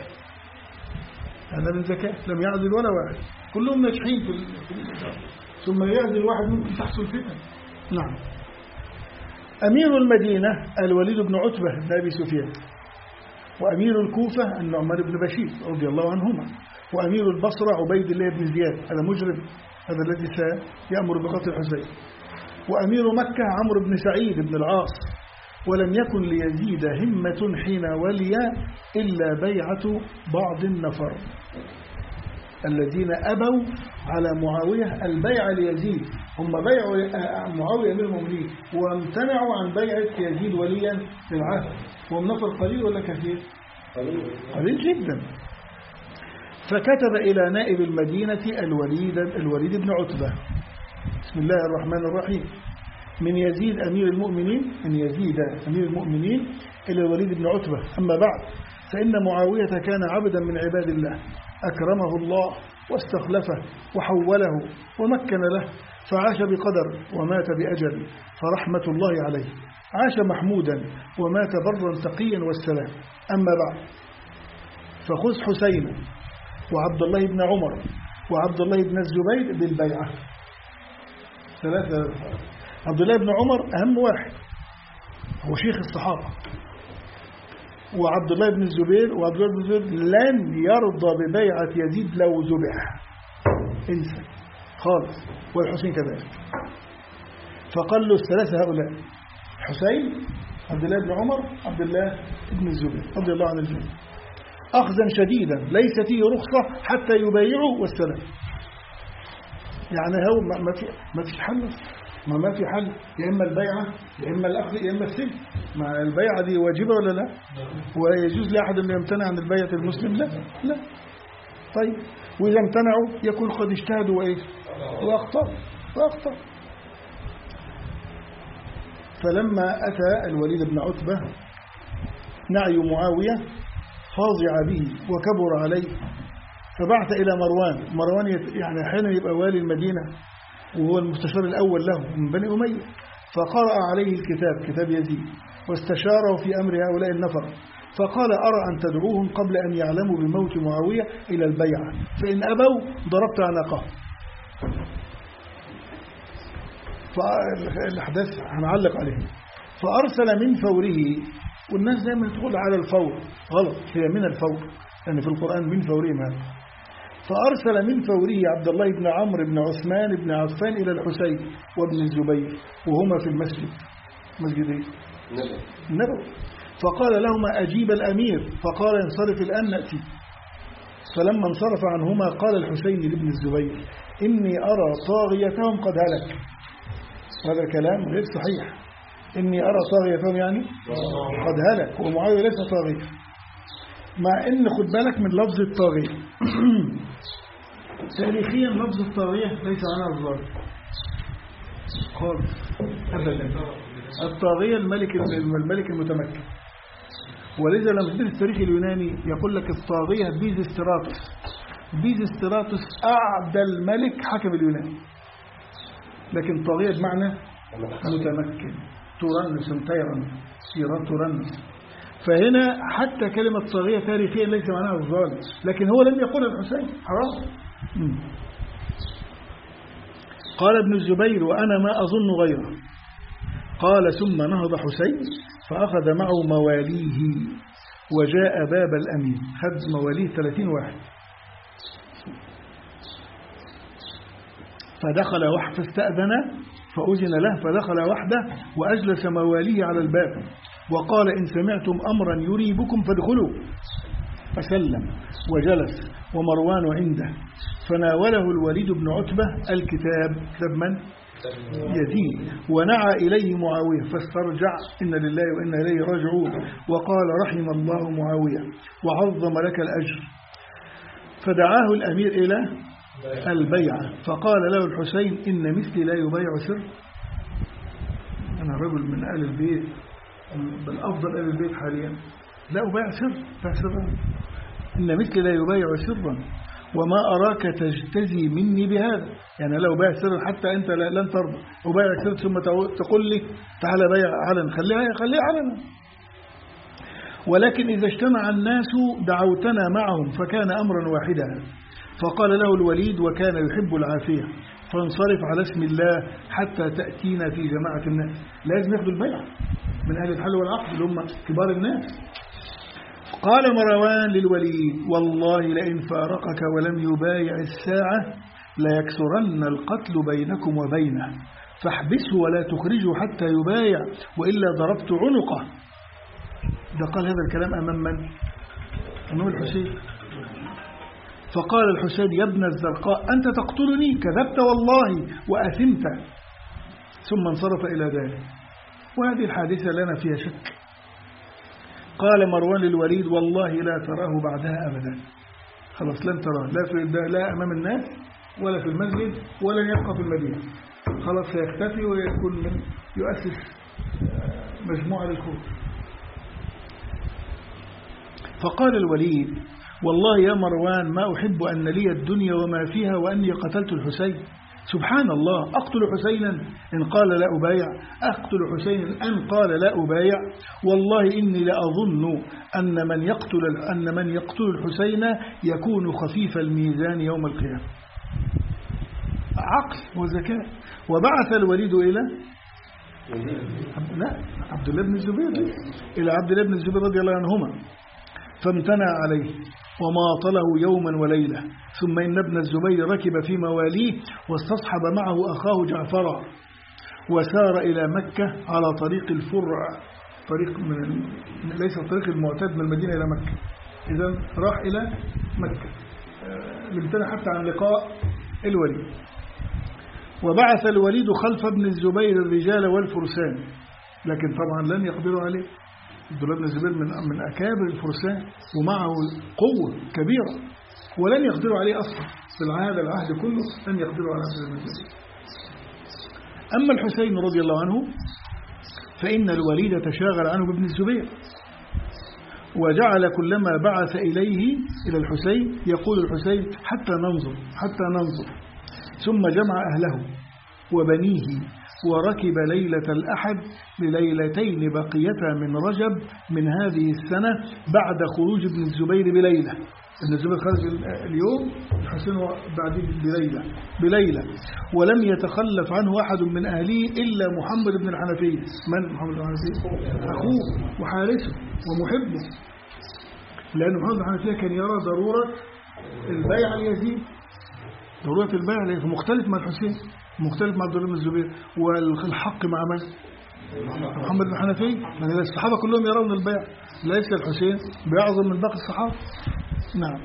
هذا من ذكائه، لم يعزل ولا واحد، كلهم ناجحين في الإدارة، ثم يعزل واحد منهم تحصل فتن. نعم. أمير المدينة الوليد بن عتبة بن أبي سفيان، وأمير الكوفة النعمان بن بشير رضي الله عنهما، وأمير البصرة عبيد الله بن زياد، هذا مجرم، هذا الذي سيأمر بقتل الحسين، وأمير مكة عمرو بن سعيد بن العاص. ولم يكن ليزيد همة حين ولي إلا بيعة بعض النفر الذين أبوا على معاوية البيع ليزيد، هم بيعوا معاوية أمير المؤمنين وامتنعوا عن بيعة يزيد وليا للعهد، وهم نفر قليل ولا كثير؟ قليل جدا. فكتب إلى نائب المدينة الوليد, الوليد بن عتبة: بسم الله الرحمن الرحيم، من يزيد أمير المؤمنين، من يزيد أمير المؤمنين إلى الوليد بن عتبة، أما بعد، فإن معاوية كان عبدا من عباد الله، أكرمه الله واستخلفه وحوله ومكن له، فعاش بقدر ومات بأجل، فرحمة الله عليه، عاش محمودا ومات برا تقيا والسلام. أما بعد، فخذ حسين وعبد الله بن عمر وعبد الله بن الزبير بالبيعة. ثلاثة. عبد الله بن عمر أهم واحد، هو شيخ الصحابة، وعبد الله بن الزبير وعبد الله بن الزبير لن يرضى ببيعة يزيد لو ذبح، انسى خالص، والحسين كذلك. فقال له الثلاثة هؤلاء: حسين، عبد الله بن عمر، عبد الله بن الزبير رضي الله عن الجميع، أخذا شديدا ليس فيه رخصة حتى يبايعوا والسلام. يعني هو ما في ما فيش حل، ما ما في حل، يا إما البيعة يا إما الأخذ يا إما السجن. مع البيعة دي واجبة ولا لا؟ ويجوز لأحد أن يمتنع عن البيعة المسلم؟ لا لا. طيب وإذا امتنعوا يكون قد اجتهدوا وإيه وأخطأ وأخطأ. فلما أتى الوليد بن عتبة نعي معاوية فاضع به وكبر عليه، فبعث إلى مروان. مروان يعني أحيانا يبقى والي المدينة وهو المستشار الأول له من بني أمية، فقرأ عليه الكتاب كتاب يزيد واستشاره في أمر هؤلاء النفر، فقال أرى أن تدعوهم قبل أن يعلموا بموت معاوية إلى البيعة، فإن أبوا ضربت عنقه. فالأحداث هنعلق عليه. فأرسل من فوره، والناس دائما تقول على الفور، غلط، هي من الفور لأن يعني في القرآن من فورهم هذا. فأرسل من فوره عبد الله بن عمرو بن عثمان بن عفان إلى الحسين وابن الزبير وهما في المسجد مسجد ايه؟ النبوي. فقال لهما أجيب الأمير، فقال انصرف الآن نأتي. فلما انصرف عنهما قال الحسين لابن الزبير إني أرى طاغيتهم قد هلك. هذا الكلام غير صحيح. إني أرى طاغيتهم يعني قد هلك، ومعاوية ليس طاغية، مع إن خد بالك من لفظ الطاغية. تاريخيا لفظ الطاغية ليس عنها الظالم خالص أبدا. الطاغية الملك الملك المتمكن. ولذا لما تدرس التاريخ اليوناني يقول لك الطاغية بيزستراتوس. بيزستراتوس أعدل ملك حكم اليونان، لكن طاغية بمعنى متمكن، ترنس تيرا سيران ترنس. فهنا حتى كلمة طاغية تاريخيا ليس معناها الظالم، لكن هو لم يقول الحسين حرام. قال ابن الزبير وأنا ما أظن غيره. قال ثم نهض حسين فأخذ معه مواليه وجاء باب الأمين، خد مواليه ثلاثين واحد. فدخل واحد فاستأذن فأذن له، فدخل وحده وأجلس مواليه على الباب وقال إن سمعتم أمرا يريبكم فادخلوا. فسلم وجلس ومروان عنده، فناوله الوليد بن عتبة الكتاب، كتاب من؟ يزيد، ونعى إليه معاوية فاسترجع إن لله وإنا إليه راجعون، وقال رحم الله معاوية وعظم لك الأجر. فدعاه الأمير إلى البيعة، فقال له الحسين إن مثلي لا يبايع سر. أنا رجل من أهل البيت، بل أفضل أهل البيت حاليا، لا أبايع سر فسرا. إن مثلي لا يبايع سرا وما أراك تجتزي مني بهذا. يعني لو بايع سرا حتى أنت لن ترضى، وبايع سرا ثم تقول لي تعال بايع علنا، خليها خليها علنا. ولكن إذا اجتمع الناس دعوتنا معهم فكان أمرا واحدا. فقال له الوليد وكان يحب العافية فانصرف على اسم الله حتى تأتينا في جماعة الناس. لازم ياخذوا البيعة من أهل الحل والعقد اللي هم كبار الناس. قال مروان للوليد والله لئن فارقك ولم يبايع الساعة ليكسرن القتل بينكم وبينه، فاحبسه ولا تخرجه حتى يبايع وإلا ضربت عنقه. ده قال هذا الكلام أمام من؟ أمام الحسين. فقال الحسين يا ابن الزرقاء أنت تقتلني؟ كذبت والله وأثمت. ثم انصرف إلى ذلك، وهذه الحادثة لنا فيها شك. قال مروان للوليد والله لا تراه بعدها أبدا، خلاص لن تراه، لا, في لا أمام الناس ولا في المسجد ولن يبقى في المدينة، خلاص سيختفي ويكون من يؤسس مجموعة للكفر. فقال الوليد والله يا مروان ما أحب أن لي الدنيا وما فيها وأني قتلت الحسين. سبحان الله، أقتل حسينا إن قال لا أبايع، أقتل حسينا أن قال لا أبايع. والله إني لأظن أن من يقتل أن من يقتل الحسين يكون خفيف الميزان يوم القيامة. عقل وذكاء. وبعث الوليد إلى لا عبد الله بن الزبير إلى عبد الله بن الزبير رضي الله عنهما، فامتنع عليه وماطله يوما وليلة. ثم إن ابن الزبير ركب في مواليه واستصحب معه أخاه جعفر وسار إلى مكة على طريق الفرع، طريق من ليس الطريق المعتاد من المدينة إلى مكة، إذا راح إلى مكة، امتنع حتى عن لقاء الولي. وبعث الوليد خلف ابن الزبير الرجال والفرسان، لكن طبعا لن يقدروا عليه. عبد الله بن الزبير من من أكابر الفرسان ومعه قوة كبيرة، ولن يقدروا عليه أصلا في هذا العهد كله، لن يقدروا على عبد الله بن الزبير. أما الحسين رضي الله عنه فإن الوليد تشاغل عنه بابن الزبير، وجعل كلما بعث إليه إلى الحسين يقول الحسين حتى ننظر حتى ننظر، ثم جمع أهله وبنيه وركب ليلة الأحد لليلتين بقيتا من رجب من هذه السنة بعد خروج ابن الزبير بليلة. ابن الزبير خرج اليوم، الحسين بعدين بليلة بليلة ولم يتخلف عنه أحد من أهله إلا محمد بن الحنفية. من محمد بن الحنفية؟ أخوه وحارسه ومحبه، لأن محمد بن الحنفية كان يرى ضرورة البيع ليزيد، ضرورة البيع ليزيد، مختلف مع الحسين، مختلف مع عبد الله بن الزبير، والحق مع من؟ محمد بن الحنفية. يعني الصحابة كلهم يرون البيع، ليس الحسين بيعظم من باقي الصحابة. نعم.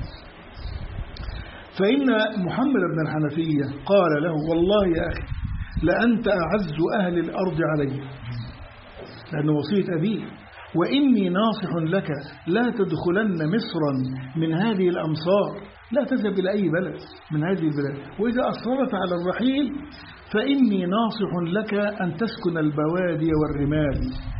فإن محمد بن الحنفية قال له والله يا أخي لأنت أعز أهل الأرض علي، لأنه وصية أبيه، وإني ناصح لك لا تدخلن مصرا من هذه الأمصار، لا تذهب إلى أي بلد من هذه البلاد، وإذا أصرت على الرحيل فإني ناصح لك أن تسكن البوادي والرمال.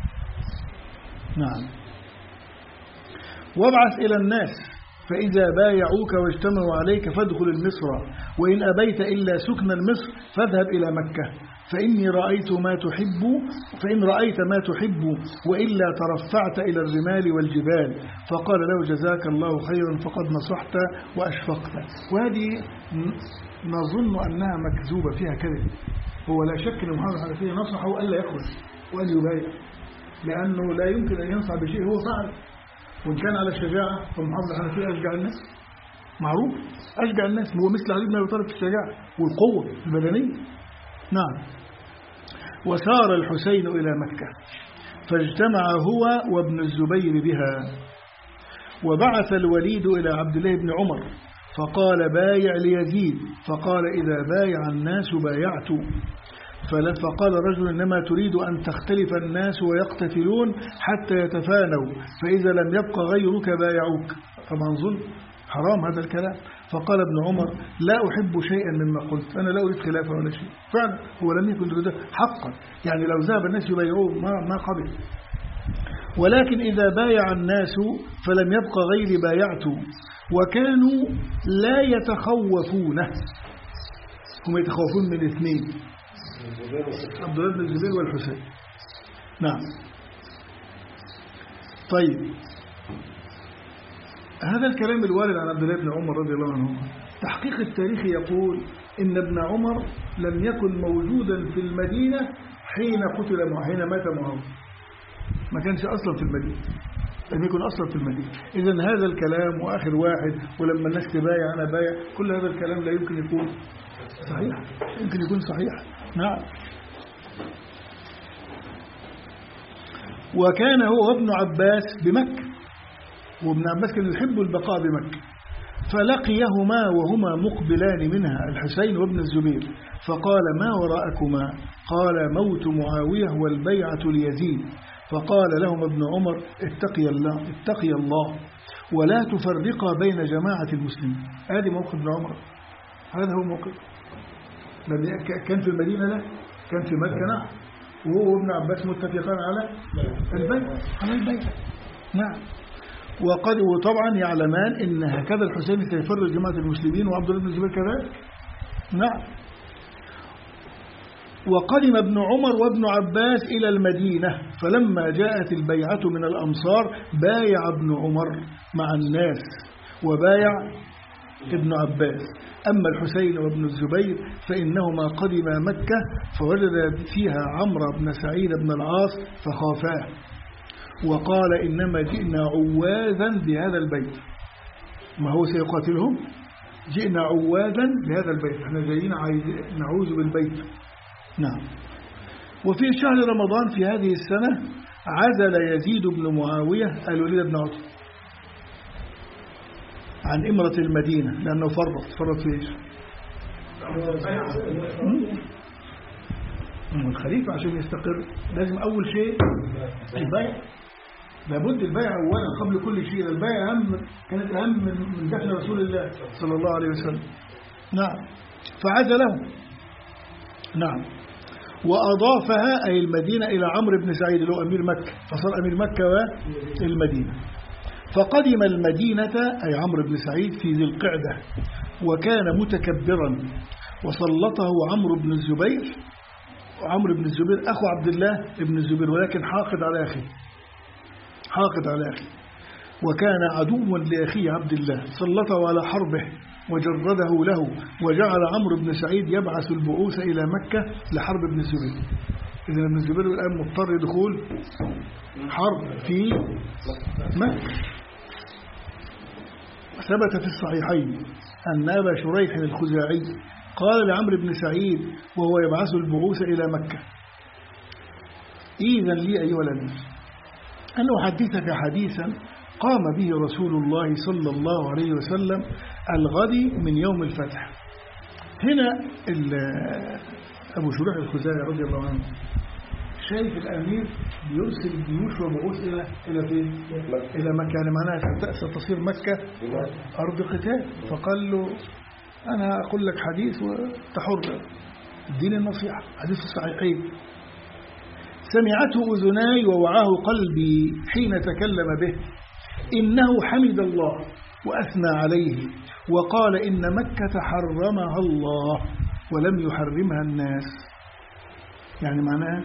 نعم. وابعث إلى الناس فإذا بايعوك واجتمعوا عليك فادخل المصر، وإن أبيت إلا سكن المصر فاذهب إلى مكة، فإني رأيت ما تحب فإن رأيت ما تحب وإلا ترفعت إلى الرمال والجبال. فقال له جزاك الله خيرا فقد نصحت وأشفقت. وهذه نظن أنها مكذوبة فيها كذب. هو لا شك أن محمد الحنفية نصحه ألا يخرج وأن يبايع، لأنه لا يمكن أن ينصح بشيء هو فعل، وإن كان على الشجاعة فمحمد الحنفية أشجع الناس، معروف أشجع الناس، هو مثل علي بن أبي طالب في الشجاعة والقوة البدنية. نعم. وسار الحسين إلى مكة فاجتمع هو وابن الزبير بها، وبعث الوليد إلى عبد الله بن عمر فقال بايع ليزيد، فقال إذا بايع الناس بايعت. فقال رجل إنما تريد أن تختلف الناس ويقتتلون حتى يتفانوا، فإذا لم يبق غيرك بايعوك. طبعا ظلم حرام هذا الكلام. فقال ابن عمر لا أحب شيئا مما قلت، أنا لا أريد خلافه ولا شيء. فعلا هو لم يكن يريد حقا، يعني لو ذهب الناس يبايعوه ما ما قبل، ولكن إذا بايع الناس فلم يبق غيري بايعت. وكانوا لا يتخوفونه، هم يتخوفون من اثنين، عبد الله بن الزبير والحسين. نعم. طيب هذا الكلام الوارد عن عبد الله بن عمر رضي الله عنه، تحقيق التاريخ يقول إن ابن عمر لم يكن موجودا في المدينة حين قتل معه، حين مات معه، ما كانش أصلا في المدينة، لم يكن أصلا في المدينة. إذن هذا الكلام وآخر واحد ولما الناس تبايع أنا بايع، كل هذا الكلام لا يمكن يكون صحيح، يمكن يكون صحيح. نعم. وكان هو وابن عباس بمكة، وابن عباس كان يحب البقاء بمكة، فلقيهما وهما مقبلان منها الحسين وابن الزبير، فقال ما وراءكما؟ قال موت معاوية والبيعة ليزيد. فقال لهم ابن عمر اتقي الله اتقي الله ولا تفرقا بين جماعة المسلمين. هذا موقف ابن عمر، هذا هو موقف. كان في المدينة لا، كان في مكة نعم، وهو وابن عباس متفقان على البيع على البيع. نعم. وقد وطبعا يعلمان ان هكذا الحسين سيفرق جماعة المسلمين وعبد الله بن الزبير كذلك. نعم. وقدم ابن عمر وابن عباس إلى المدينة، فلما جاءت البيعة من الأمصار بايع ابن عمر مع الناس وبايع ابن عباس. أما الحسين وابن الزبير فإنهما قدما مكة فوجد فيها عمرو بن سعيد بن العاص فخافاه، وقال إنما جئنا عواذا بهذا البيت، ما هو سيقاتلهم، جئنا عواذا بهذا البيت، احنا جايين نعوذ بالبيت. نعم. وفي شهر رمضان في هذه السنة عزل يزيد بن معاوية الوليد بن عتبة عن إمرة المدينة لأنه فرط فرط في إيش؟ الخليفة عشان يستقر لازم أول شيء البيع، لابد البيع أولا قبل كل شيء. البيع أهم، كانت أهم من دفن رسول الله صلى الله عليه وسلم. نعم، فعزله. نعم، وأضافها أي المدينة إلى عمرو بن سعيد اللي هو أمير مكة، فصار أمير مكة والمدينة. فقدم المدينة أي عمرو بن سعيد في ذي القعدة، وكان متكبرا، وسلطه عمرو بن الزبير. عمرو بن الزبير أخو عبد الله بن الزبير، ولكن حاقد على أخيه، حاقد على أخيه، وكان عدوا لأخيه عبد الله، سلطه على حربه وجرده له، وجعل عمرو بن سعيد يبعث البعوث إلى مكة لحرب ابن الزبير. إذن ابن الزبير الآن مضطر دخول حرب في مكة. ثبت في الصحيحين أن أبا شريح الخزاعي قال لعمرو بن سعيد وهو يبعث البعوث إلى مكة: إذن لي أيها الأمير أن أحدثك حديثا قام به رسول الله صلى الله عليه وسلم الغد من يوم الفتح. هنا أبو شريح الخزاعي رضي الله عنه شايف الأمير بيرسل جيوش وبعوث إلى إلى فين؟ إلى مكة، يعني معناها ستصير مكة أرض قتال. فقال له: أنا أقول لك حديث وتحر، الدين النصيحة، حديث الصحيحين. سمعته أذناي ووعاه قلبي حين تكلم به، إنه حمد الله وأثنى عليه وقال إن مكة حرمها الله ولم يحرمها الناس. يعني معناها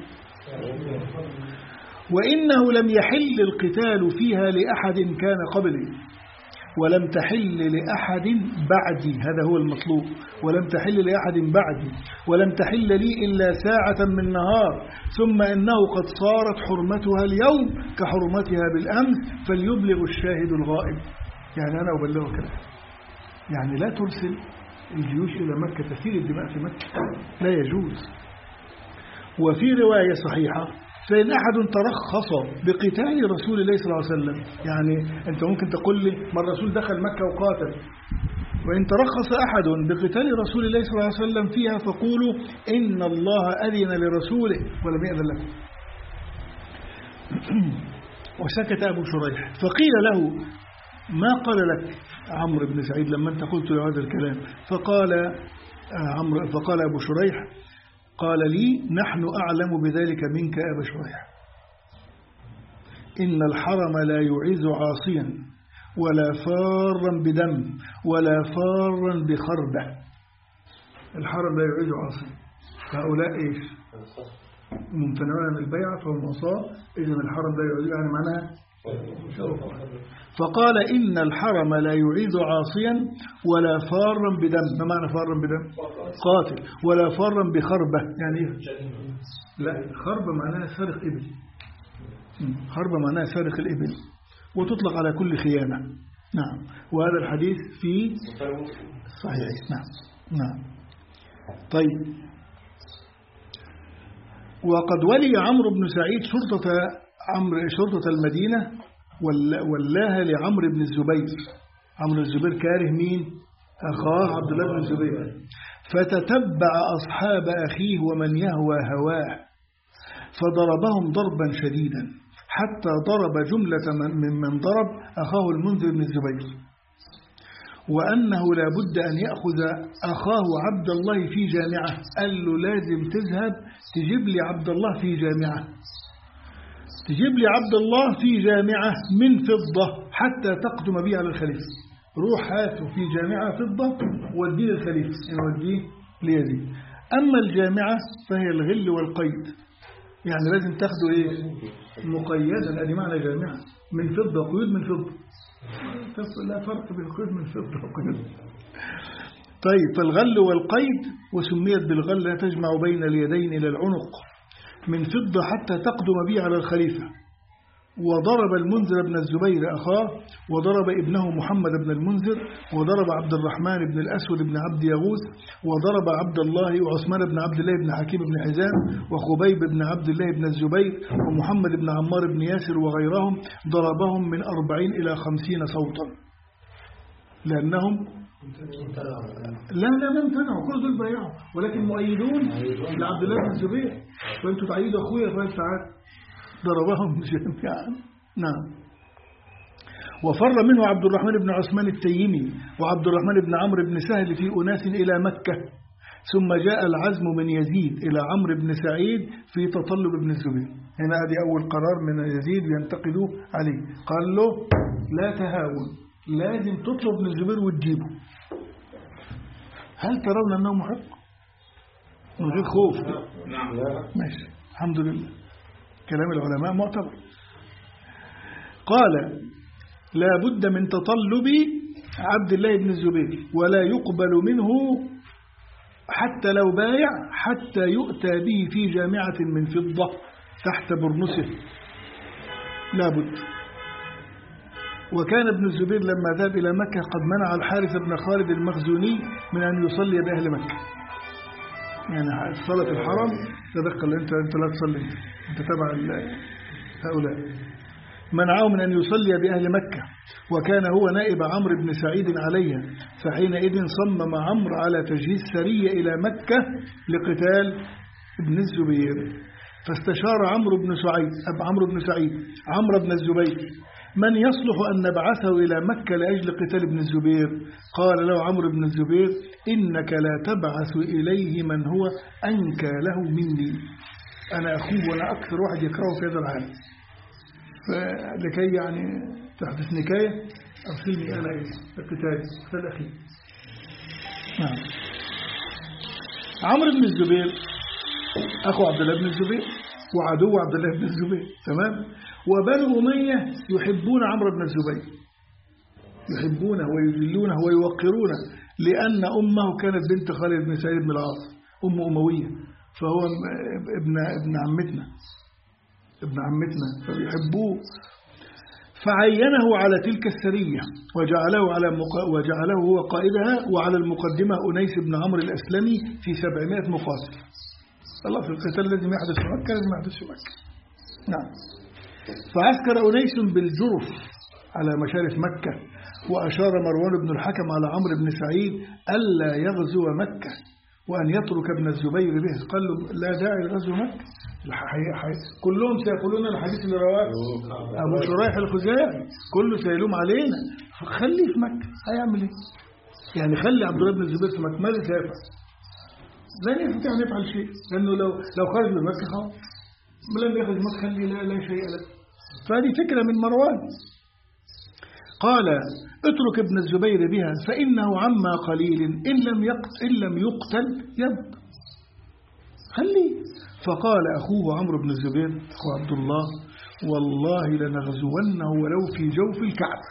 وإنه لم يحل القتال فيها لأحد كان قبلي ولم تحل لأحد بعدي، هذا هو المطلوب، ولم تحل لأحد بعدي ولم تحل لي إلا ساعة من نهار، ثم إنه قد صارت حرمتها اليوم كحرمتها بالأمس، فليبلغ الشاهد الغائب. يعني أنا أبلغك الآن، يعني لا ترسل الجيوش إلى مكة تسيل الدماء في مكة، لا يجوز. وفي رواية صحيحة: فإن أحد ترخص بقتال رسول الله صلى الله عليه وسلم، يعني أنت ممكن تقول لي ما الرسول دخل مكة وقاتل، وإن ترخص أحد بقتال رسول الله صلى الله عليه وسلم فيها فقولوا إن الله أذن لرسوله ولم يأذن لكم. وسكت أبو شريح، فقيل له: ما قال لك عمرو بن سعيد لما أنت قلت له هذا الكلام؟ فقال عمرو فقال أبو شريح: قال لي: نحن أعلم بذلك منك يا أبا شريح، إن الحرم لا يعز عاصيا ولا فارا بدم ولا فارا بخربة. الحرم لا يعز عاصيا، هؤلاء إيش؟ ممتنعون عن البيعة فهم عصاة، إذن الحرم لا يعز، يعني معناها فقال إن الحرم لا يعيذ عاصيا ولا فارا بدم. ما معنى فارا بدم؟ قاتل. ولا فارا بخربة، يعني إيه؟ لا، خربة معناها سارق إبل، خربة معناها سارق الإبل، وتطلق على كل خيانة. نعم، وهذا الحديث في صحيح. نعم نعم. طيب، وقد ولي عمرو بن سعيد شرطة عمرو شرطة المدينة ولاها لعمرو بن الزبير. عمرو الزبير كاره مين؟ أخاه عبد الله بن الزبير. فتتبع أصحاب أخيه ومن يهوى هواه فضربهم ضربا شديدا حتى ضرب جملة ممن ضرب أخاه المنذر بن الزبير، وأنه لا بد أن يأخذ أخاه عبد الله في جامعة. قال له: لازم تذهب تجيب لي عبد الله في جامعة، تجيب لي عبد الله في جامعة من فضة حتى تقدم به على الخليفة. روح هاته في جامعة فضة وديه للخليفة، يعني وديه ليزيد. أما الجامعة فهي الغل والقيد، يعني لازم تاخده إيه؟ مقيدا. هذه معنى جامعة، من فضة، قيود من فضة، لا فرق بين القيود من فضة وقيود. طيب، فالغل والقيد، وسميت بالغل لا تجمع بين اليدين إلى العنق، من فضة حتى تقدم به على الخليفة. وضرب المنذر بن الزبير أخاه، وضرب ابنه محمد بن المنذر، وضرب عبد الرحمن بن الأسود بن عبد يغوث، وضرب عبد الله وعثمان بن عبد الله بن حكيم بن حزام، وخبيب بن عبد الله بن الزبير، ومحمد بن عمار بن ياسر وغيرهم. ضربهم من أربعين إلى خمسين صوتا، لأنهم لا لا لا امتنعوا، كل دول بايعوا، ولكن مؤيدون لعبد الله بن الزبير. فانتوا تعيدوا اخويا طيب تعال، ضربهم جميعا. نعم. وفر منه عبد الرحمن بن عثمان التيمي وعبد الرحمن بن عمرو بن سهل في أناس إلى مكة، ثم جاء العزم من يزيد إلى عمرو بن سعيد في تطلب ابن الزبير. هنا هذه أول قرار من يزيد ينتقدوا عليه، قال له لا تهاون، لازم تطلب ابن الزبير وتجيبه. هل ترون أنه محق؟ من غير خوف. نعم. ماشي الحمد لله، كلام العلماء معتبر. قال لا بد من تطلب عبد الله بن الزبير، ولا يقبل منه حتى لو بايع حتى يؤتى به في جامعة من فضة تحت برنسه، لا بد. وكان ابن الزبير لما ذهب إلى مكة قد منع الحارث بن خالد المخزوني من أن يصلي بأهل مكة، يعني صلاة الحرم تدخل أنت أنت لا تصلي، أنت تبع هؤلاء. منعه من أن يصلي بأهل مكة، وكان هو نائب عمرو بن سعيد عليها، فحينئذ صمم عمرو على تجهيز سرية إلى مكة لقتال ابن الزبير. فاستشار عمرو بن سعيد عمرو بن سعيد عمرو بن الزبير من يصلح أن نبعثه إلى مكة لأجل قتال ابن الزبير. قال له عمرو بن الزبير إنك لا تبعث إليه من هو أنكى له مني، أنا أخوه وأنا أكثر واحد يكرهه في هذا العالم، فلكي يعني تحدث نكاية أرسلني أنا القتال قتال أخي. نعم. عمرو بن الزبير أخو عبد الله بن الزبير وعدو عبد الله بن الزبير، تمام. وبنو أمية يحبون عمرو بن الزبير، يحبونه ويجلونه ويوقرونه، لأن أمه كانت بنت خالد بن سعيد بن العاص، أم أموية، فهو ابن ابن عمتنا ابن عمتنا فيحبوه. فعينه على تلك السرية وجعله على مق... وجعله هو قائدها، وعلى المقدمة أنيس بن عمرو الأسلمي في سبعمائة مقاتل. الله في القتال لازم يحدث في مكة، لازم يحدث في مكة. نعم. فعسكر أنيس بالجرف على مشارف مكة، وأشار مروان بن الحكم على عمرو بن سعيد ألا يغزو مكة وأن يترك ابن الزبير به. قال له لا داعي لغزو مكة، كلهم سيقولون الحديث اللي رواه أبو شريح الخزاعي، كله سيلوم علينا، خليه في مكة. هيعمل ايه؟ يعني خلي عبد الله بن الزبير في مكة، ماذا سيفعل؟ لا يستطيع أن يفعل شيء، لأنه لو لو خرج من مكة خلاص، لم يخرج مكة خلي لا لا شيء له. فهذه فكرة من مروان. قال اترك ابن الزبير بها فإنه عما قليل إن لم يقتل إن لم يقتل يب، خليه. فقال أخوه عمرو بن الزبير أخو عبد الله والله لنغزونه ولو في جوف الكعبة،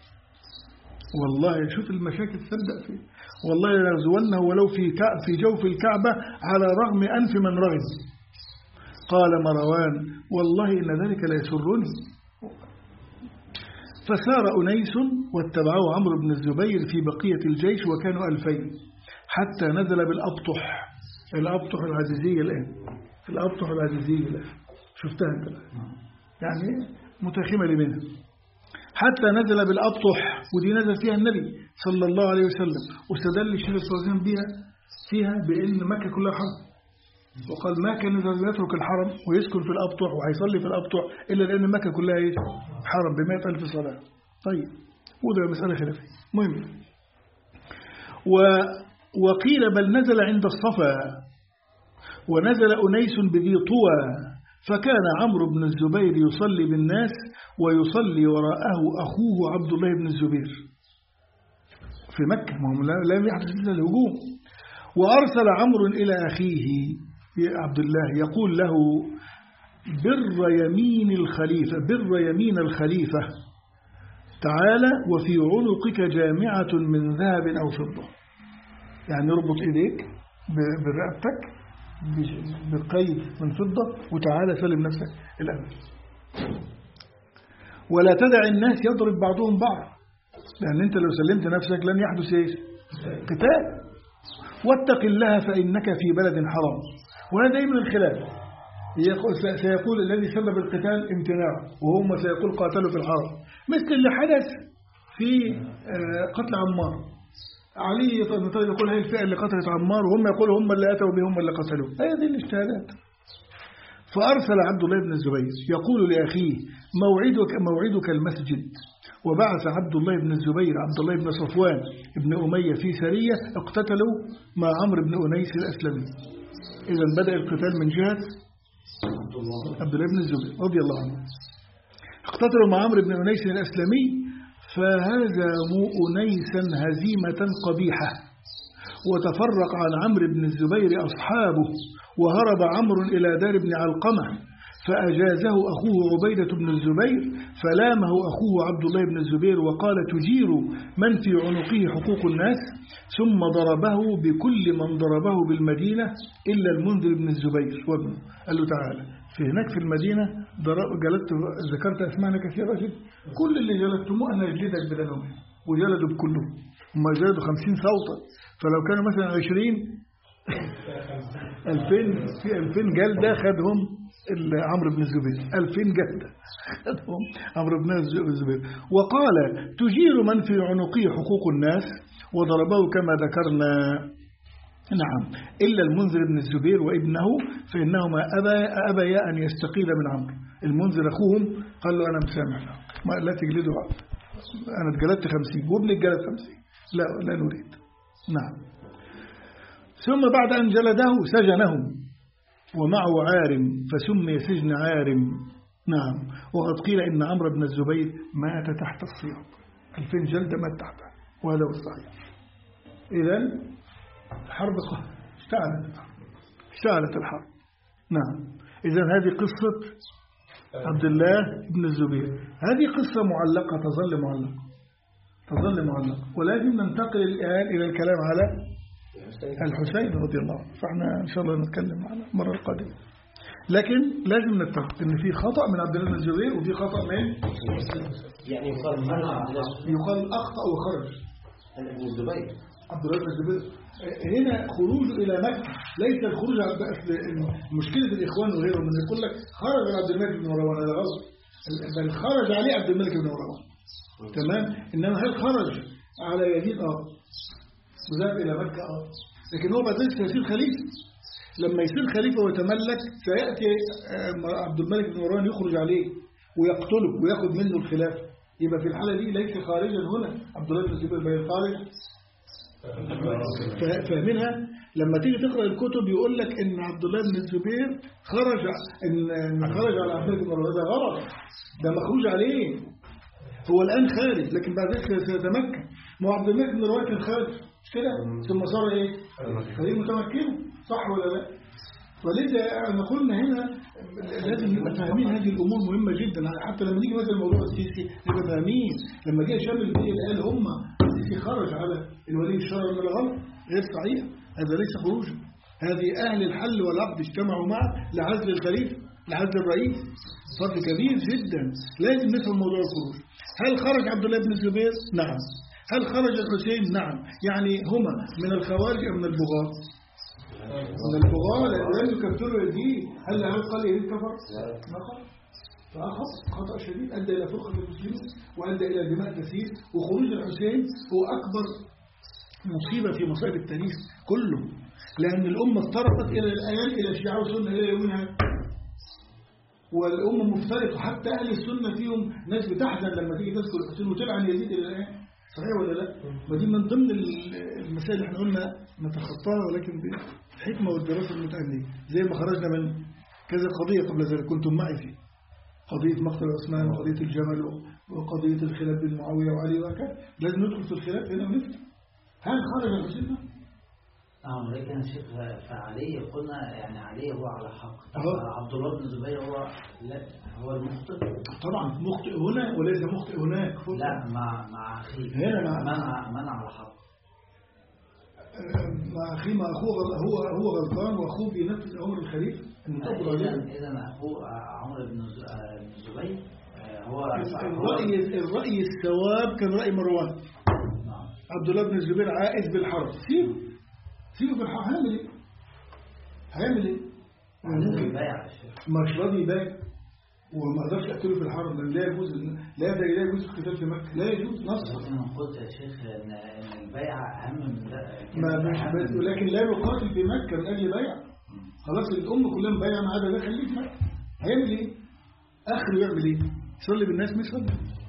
والله شوف المشاكل تبدأ فيه، والله لنغزونه ولو في في جوف الكعبة على رغم أنف من رغز. قال مروان والله إن ذلك لا يسرني. فسار أنيس واتبعه عمرو بن الزبير في بقية الجيش، وكانوا ألفين، حتى نزل بالأبطح. الأبطح العزيزية الآن، الأبطح العزيزية الآن شفتها أنت الآن، يعني متخمة منها. حتى نزل بالأبطح، ودي نزل فيها النبي صلى الله عليه وسلم، واستدل الشيخ الفوزان بها فيها بأن مكة كلها حرم، وقال ما كان يترك الحرم ويسكن في الأبطح وهيصلي في الأبطح إلا لأن مكة كلها إيه؟ حرم بمائة ألف صلاة. طيب وده مسألة خلافية مهم. و وقيل بل نزل عند الصفا، ونزل أنيس بذي طوى، فكان عمرو بن الزبير يصلي بالناس ويصلي وراءه أخوه عبد الله بن الزبير في مكة، ما هم لم يحدث إلا الهجوم. وأرسل عمرو إلى أخيه عبد الله يقول له بر يمين الخليفة بر يمين الخليفة تعالى وفي عنقك جامعة من ذهب أو فضة، يعني ربط إيديك برقبتك بقيد من فضة وتعالى سلم نفسك الأمن، ولا تدع الناس يضرب بعضهم بعض، لأن أنت لو سلمت نفسك لن يحدث إيه؟ قتال. واتق الله فإنك في بلد حرام. وهذا دائما الخلاف، سيقول الذي سبب القتال امتناعه، وهم سيقول قاتلوا في الحرم، مثل اللي حدث في قتل عمار. علي بن طالب يقول هي الفئة اللي قتلت عمار، وهم يقولوا هم اللي أتوا بهم اللي قتلوه. هذه الاجتهادات. فأرسل عبد الله بن الزبير يقول لأخيه موعدك موعدك المسجد. وبعث عبد الله بن الزبير عبد الله بن صفوان بن أمية في سرية اقتتلوا مع عمرو بن أنيس الأسلمي. إذا بدأ القتال من جهة عبد الله بن الزبير رضي الله عنه. اقتتلوا مع عمرو بن أنيس الأسلمي فهزموا أنيسا هزيمة قبيحة، وتفرق عن عمرو بن الزبير أصحابه، وهرب عمرو إلى دار بن علقمة فأجازه أخوه عبيدة بن الزبير، فلامه أخوه عبد الله بن الزبير وقال تجير من في عنقه حقوق الناس، ثم ضربه بكل من ضربه بالمدينة إلا المنذر بن الزبير وابنه. قال له تعالى في هناك في المدينة جلدت، ذكرت أسماء كثيرة جدا، كل اللي جلدتموه أنا أجلدك بدنهم، وجلدوا بكلهم، هم جلدوا خمسين صوتا، فلو كانوا مثلا عشرين ألفين في ألفين جلدة خدهم عمرو بن الزبير، ألفين جلدة خدهم عمرو بن الزبير. وقال تجير من في عنقه حقوق الناس، وضربه كما ذكرنا نعم إلا المنذر بن الزبير وابنه فإنهما أبى أبيا أن يستقيل من عمرو. المنذر أخوهم قال له أنا مسامح ما لا تجلده، أنا اتجلدت خمسين وابني اتجلد خمسين، لا لا نريد. نعم. ثم بعد أن جلده سجنهم ومعه عارم فسمي سجن عارم. نعم. وقد قيل إن عمرو بن الزبير مات تحت الصيام، ألفين جلدة مات تحته، وهذا هو الصحيح. إذن الحرب اشتعلت الحرب اشتعلت الحرب. نعم. إذن هذه قصة عبد الله بن الزبير. هذه قصة معلقة تظل معلقة تظل معلقة ولازم ننتقل الآن إلى الكلام على الحسين رضي الله عنه، فاحنا إن شاء الله نتكلم عنه المرة القادمة. لكن لازم نتفق إن في خطأ من عبد الله بن الزبير وفي خطأ من يعني يقال من عبد الله يقال أخطأ وخرج ابن الزبير عبد الله بن الزبير. هنا خروج إلى مكة ليس الخروج على مشكلة الإخوان وغيرهم من يقول لك خرج عبد الملك بن مروان، هذا غلط، بل خرج عليه عبد الملك بن مروان. تمام. إنما هل خرج على يزيد اه وذهب إلى مكة اه لكن هو بعد ذلك سيصير خليفة. لما يصير خليفة ويتملك سيأتي عبد الملك بن مروان يخرج عليه ويقتله ويأخذ منه الخلافة، يبقى في الحالة دي ليس خارجا هنا عبد الله بن الزبير بل خارج. فاهمينها؟ لما تيجي تقرأ الكتب يقول لك إن عبد الله بن الزبير خرج إن خرج على عبد الملك بن مروان، هذا غلط، ده مخروج عليه، هو الآن خارج لكن بعد ذلك سيتمكن. ما عبد الملك بن مروان كان خارج مش كده، ثم صار ايه خليل متمكن، صح ولا لا؟ ولذا احنا قلنا هنا لازم نبقى فاهمين هذه الامور مهمه جدا، حتى لما نيجي مثلا موضوع السيسي نبقى فاهمين. لما جه شامل البيئه قال هم السيسي خرج على الولي الشرعي من الغلط، غير صحيح، هذا ليس خروجا. هذه اهل الحل والعقد اجتمعوا معه لعزل الخليفه لعزل الرئيس، فرق كبير جدا. لازم نفهم موضوع الخروج. هل خرج عبد الله بن الزبير؟ نعم. هل خرج الحسين؟ نعم. يعني هما من الخوارج أم من البغاة؟ من البغاة لأن يكفروا يزيد. هل هل قال يزيد كفر؟ ما خرج. فأخذ خطأ شديد أدى إلى فرقة المسلمين وأدى إلى دماء كثير. وخروج الحسين هو أكبر مصيبة في مصائب التاريخ كله، لأن الأمة افترقت إلى الآن إلى شيعة وسنة إلى يومنا، والأمة مفترقة. حتى أهل السنة فيهم ناس بتحزن لما تيجي تذكر الحسين وتلعن يزيد إلى الآن، صحيح ولا لا؟ ودي من ضمن المسائل اللي احنا قلنا نتخطاها، ولكن بالحكمة والدراسة المتأنية. زي ما خرجنا من كذا قضية قبل ذلك كنتم معي فيه، قضية مقتل عثمان وقضية الجمل وقضية الخلاف بين معاوية وعلي وهكذا. لازم ندخل في الخلاف هنا ونفتح هل خرج الحسين؟ اه ولكن الشيخ فعلي قلنا يعني علي هو على حق، عبد الله بن الزبير هو لا هو المخطئ طبعا، مخطئ هنا وليس مخطئ هناك. لا مع مع اخيه هنا مع منع منع على حق مع اخيه، مع اخوه هو هو غلطان واخوه بينفذ امر الخليفه. اذا اذا اخوه عمرو بن الزبير هو الراي الراي الثواب كان راي مروان. نعم. عبد الله بن الزبير عائز بالحرب، سيبه سيبه في الحرب. هيعمل ايه؟ هيعمل ايه؟ ممكن مش راضي يبايع، وما اقدرش اقتله في الحرم لان لا يجوز لا لا يجوز القتال في مكه، لا يجوز نصا. انا قلت يا شيخ ان ان البيعه اهم من ده، ما مش بس ولكن لا يقاتل في مكه من اجل بيع. خلاص الام كلها مبايعه ما عدا ده، خليه في مكه. هيعمل ايه؟ اخره يعمل ايه؟ يصلي بالناس ما يصلي.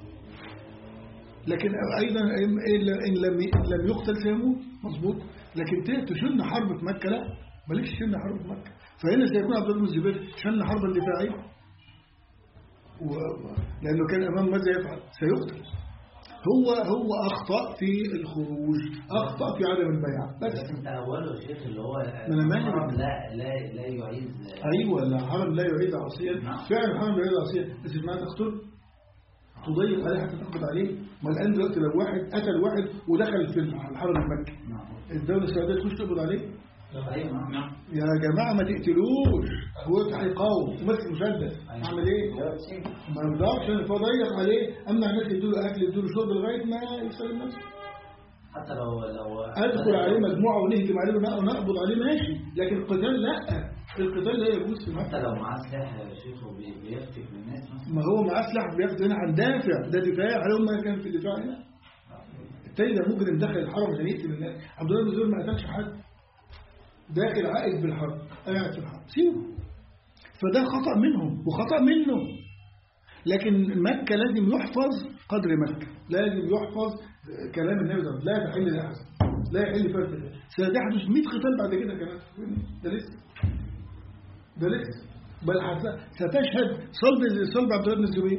لكن ايضا ان لم لم يقتل سيموت، مظبوط. لكن تشن حرب في مكه لا، مالكش تشن حرب في مكه. فهنا سيكون عبد الله بن الزبير شن حربا دفاعيه، و... لانه كان امام ماذا يفعل؟ سيقتل. هو هو اخطا في الخروج، اخطا في عدم البيعه بس. انت اوله يا شيخ اللي هو الحرم لا لا لا يعيد. ايوه الحرم لا يعيد عصيا، فعلا الحرم لا يعيد عصيا، بس ما تقتل تضيق عليه حتى تقبض عليه. ما الان دلوقتي لو واحد قتل واحد ودخل في الحرم المكي، الدوله السعوديه تخش تقبض عليه؟ نعم يا جماعه ما تقتلوش، هو هيقاوم وماسك مسدس، اعمل ايه؟ ما يقدرش، فضيق عليه، امنع الناس يدوا اكل يدوا شرب لغايه ما يسلم نفسه. حتى لو لو ادخل عليه مجموعه ونهجم عليه ونقبض عليه ماشي، لكن القتال لا، القتال لا يجوز في حتى لو معاه سلاح يا شيخ وبيفتك بالناس مثلا. ما هو معاه سلاح بياخد هنا عن دافع، ده دفاع عليهم ما كان في الدفاع هنا. التاني ده ممكن دخل الحرم عشان يقتل الناس. عبد الله بن الزبير ما قتلش حد، داخل عائد بالحرب، قاعد في الحرب، سيبه. فده خطأ منهم وخطأ منه. لكن مكة لازم يحفظ قدر مكة، لازم يحفظ كلام النبي صلى الله عليه وسلم، لا تحل لأحد، لا يحل فرد. سيحدث مئة قتال بعد كده كمان، ده لسه ده لسه بل ستشهد صلب صلب عبد الله بن الزبير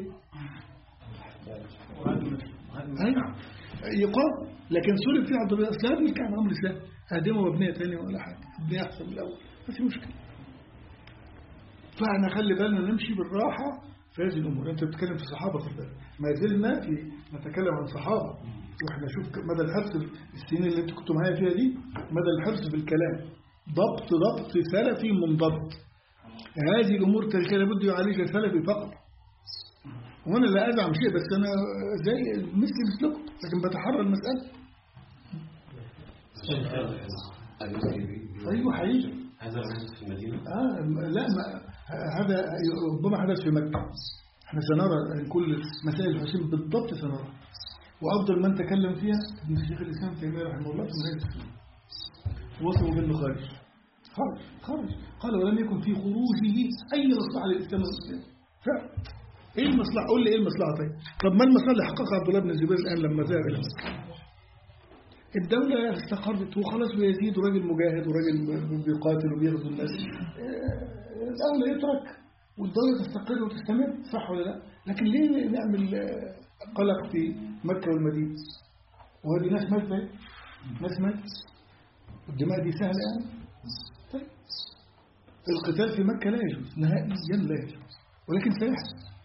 يقام. لكن صلب فيه عبد الله الاسلام مش كان امر سهل، هدمه مبنيه ثانيه ولا حاجه، مبنيه احسن من الاول، ما في مشكله. فاحنا خلي بالنا نمشي بالراحه في هذه الامور. انت بتتكلم في صحابه في البلد، ما زلنا في نتكلم عن صحابه، واحنا شوف مدى الحرص في السنين اللي انتوا كنتوا معايا فيها دي، مدى الحرص في الكلام، ضبط ضبط سلفي منضبط. هذه الامور التاريخيه لابد يعالجها سلفي فقط. وانا لا ازعم شيء، بس انا زي مثل مثلكم، لكن بتحرى المساله. ايوه حقيقي. هذا حدث في المدينه؟ اه لا ما هذا ربما حدث في مكه. احنا سنرى كل مسائل الحسين بالضبط سنرى، وافضل من تكلم فيها ابن الشيخ الاسلام تيميه رحمه الله في منهج وصفوا بانه خارج خارج خارج قال ولم يكن في خروجه اي مصلحه للاسلام والمسلمين. فعلا ايه المصلحه؟ قول لي ايه المصلحه؟ طيب طب ما المصلحه اللي حققها عبد الله بن الزبير الان لما ذهب الى مكه؟ الدولة استقرت وخلاص، ويزيد راجل مجاهد وراجل بيقاتل وبيغزو الناس، الأولى يترك والدولة تستقر وتستمر، صح ولا لا؟ لكن ليه نعمل قلق في مكة والمدينة؟ وهذه ناس ماتت، ناس ماتت، الدماء دي سهلة يعني؟ طيب القتال في مكة لا يجوز نهائيا، لا يجوز، ولكن سيحدث.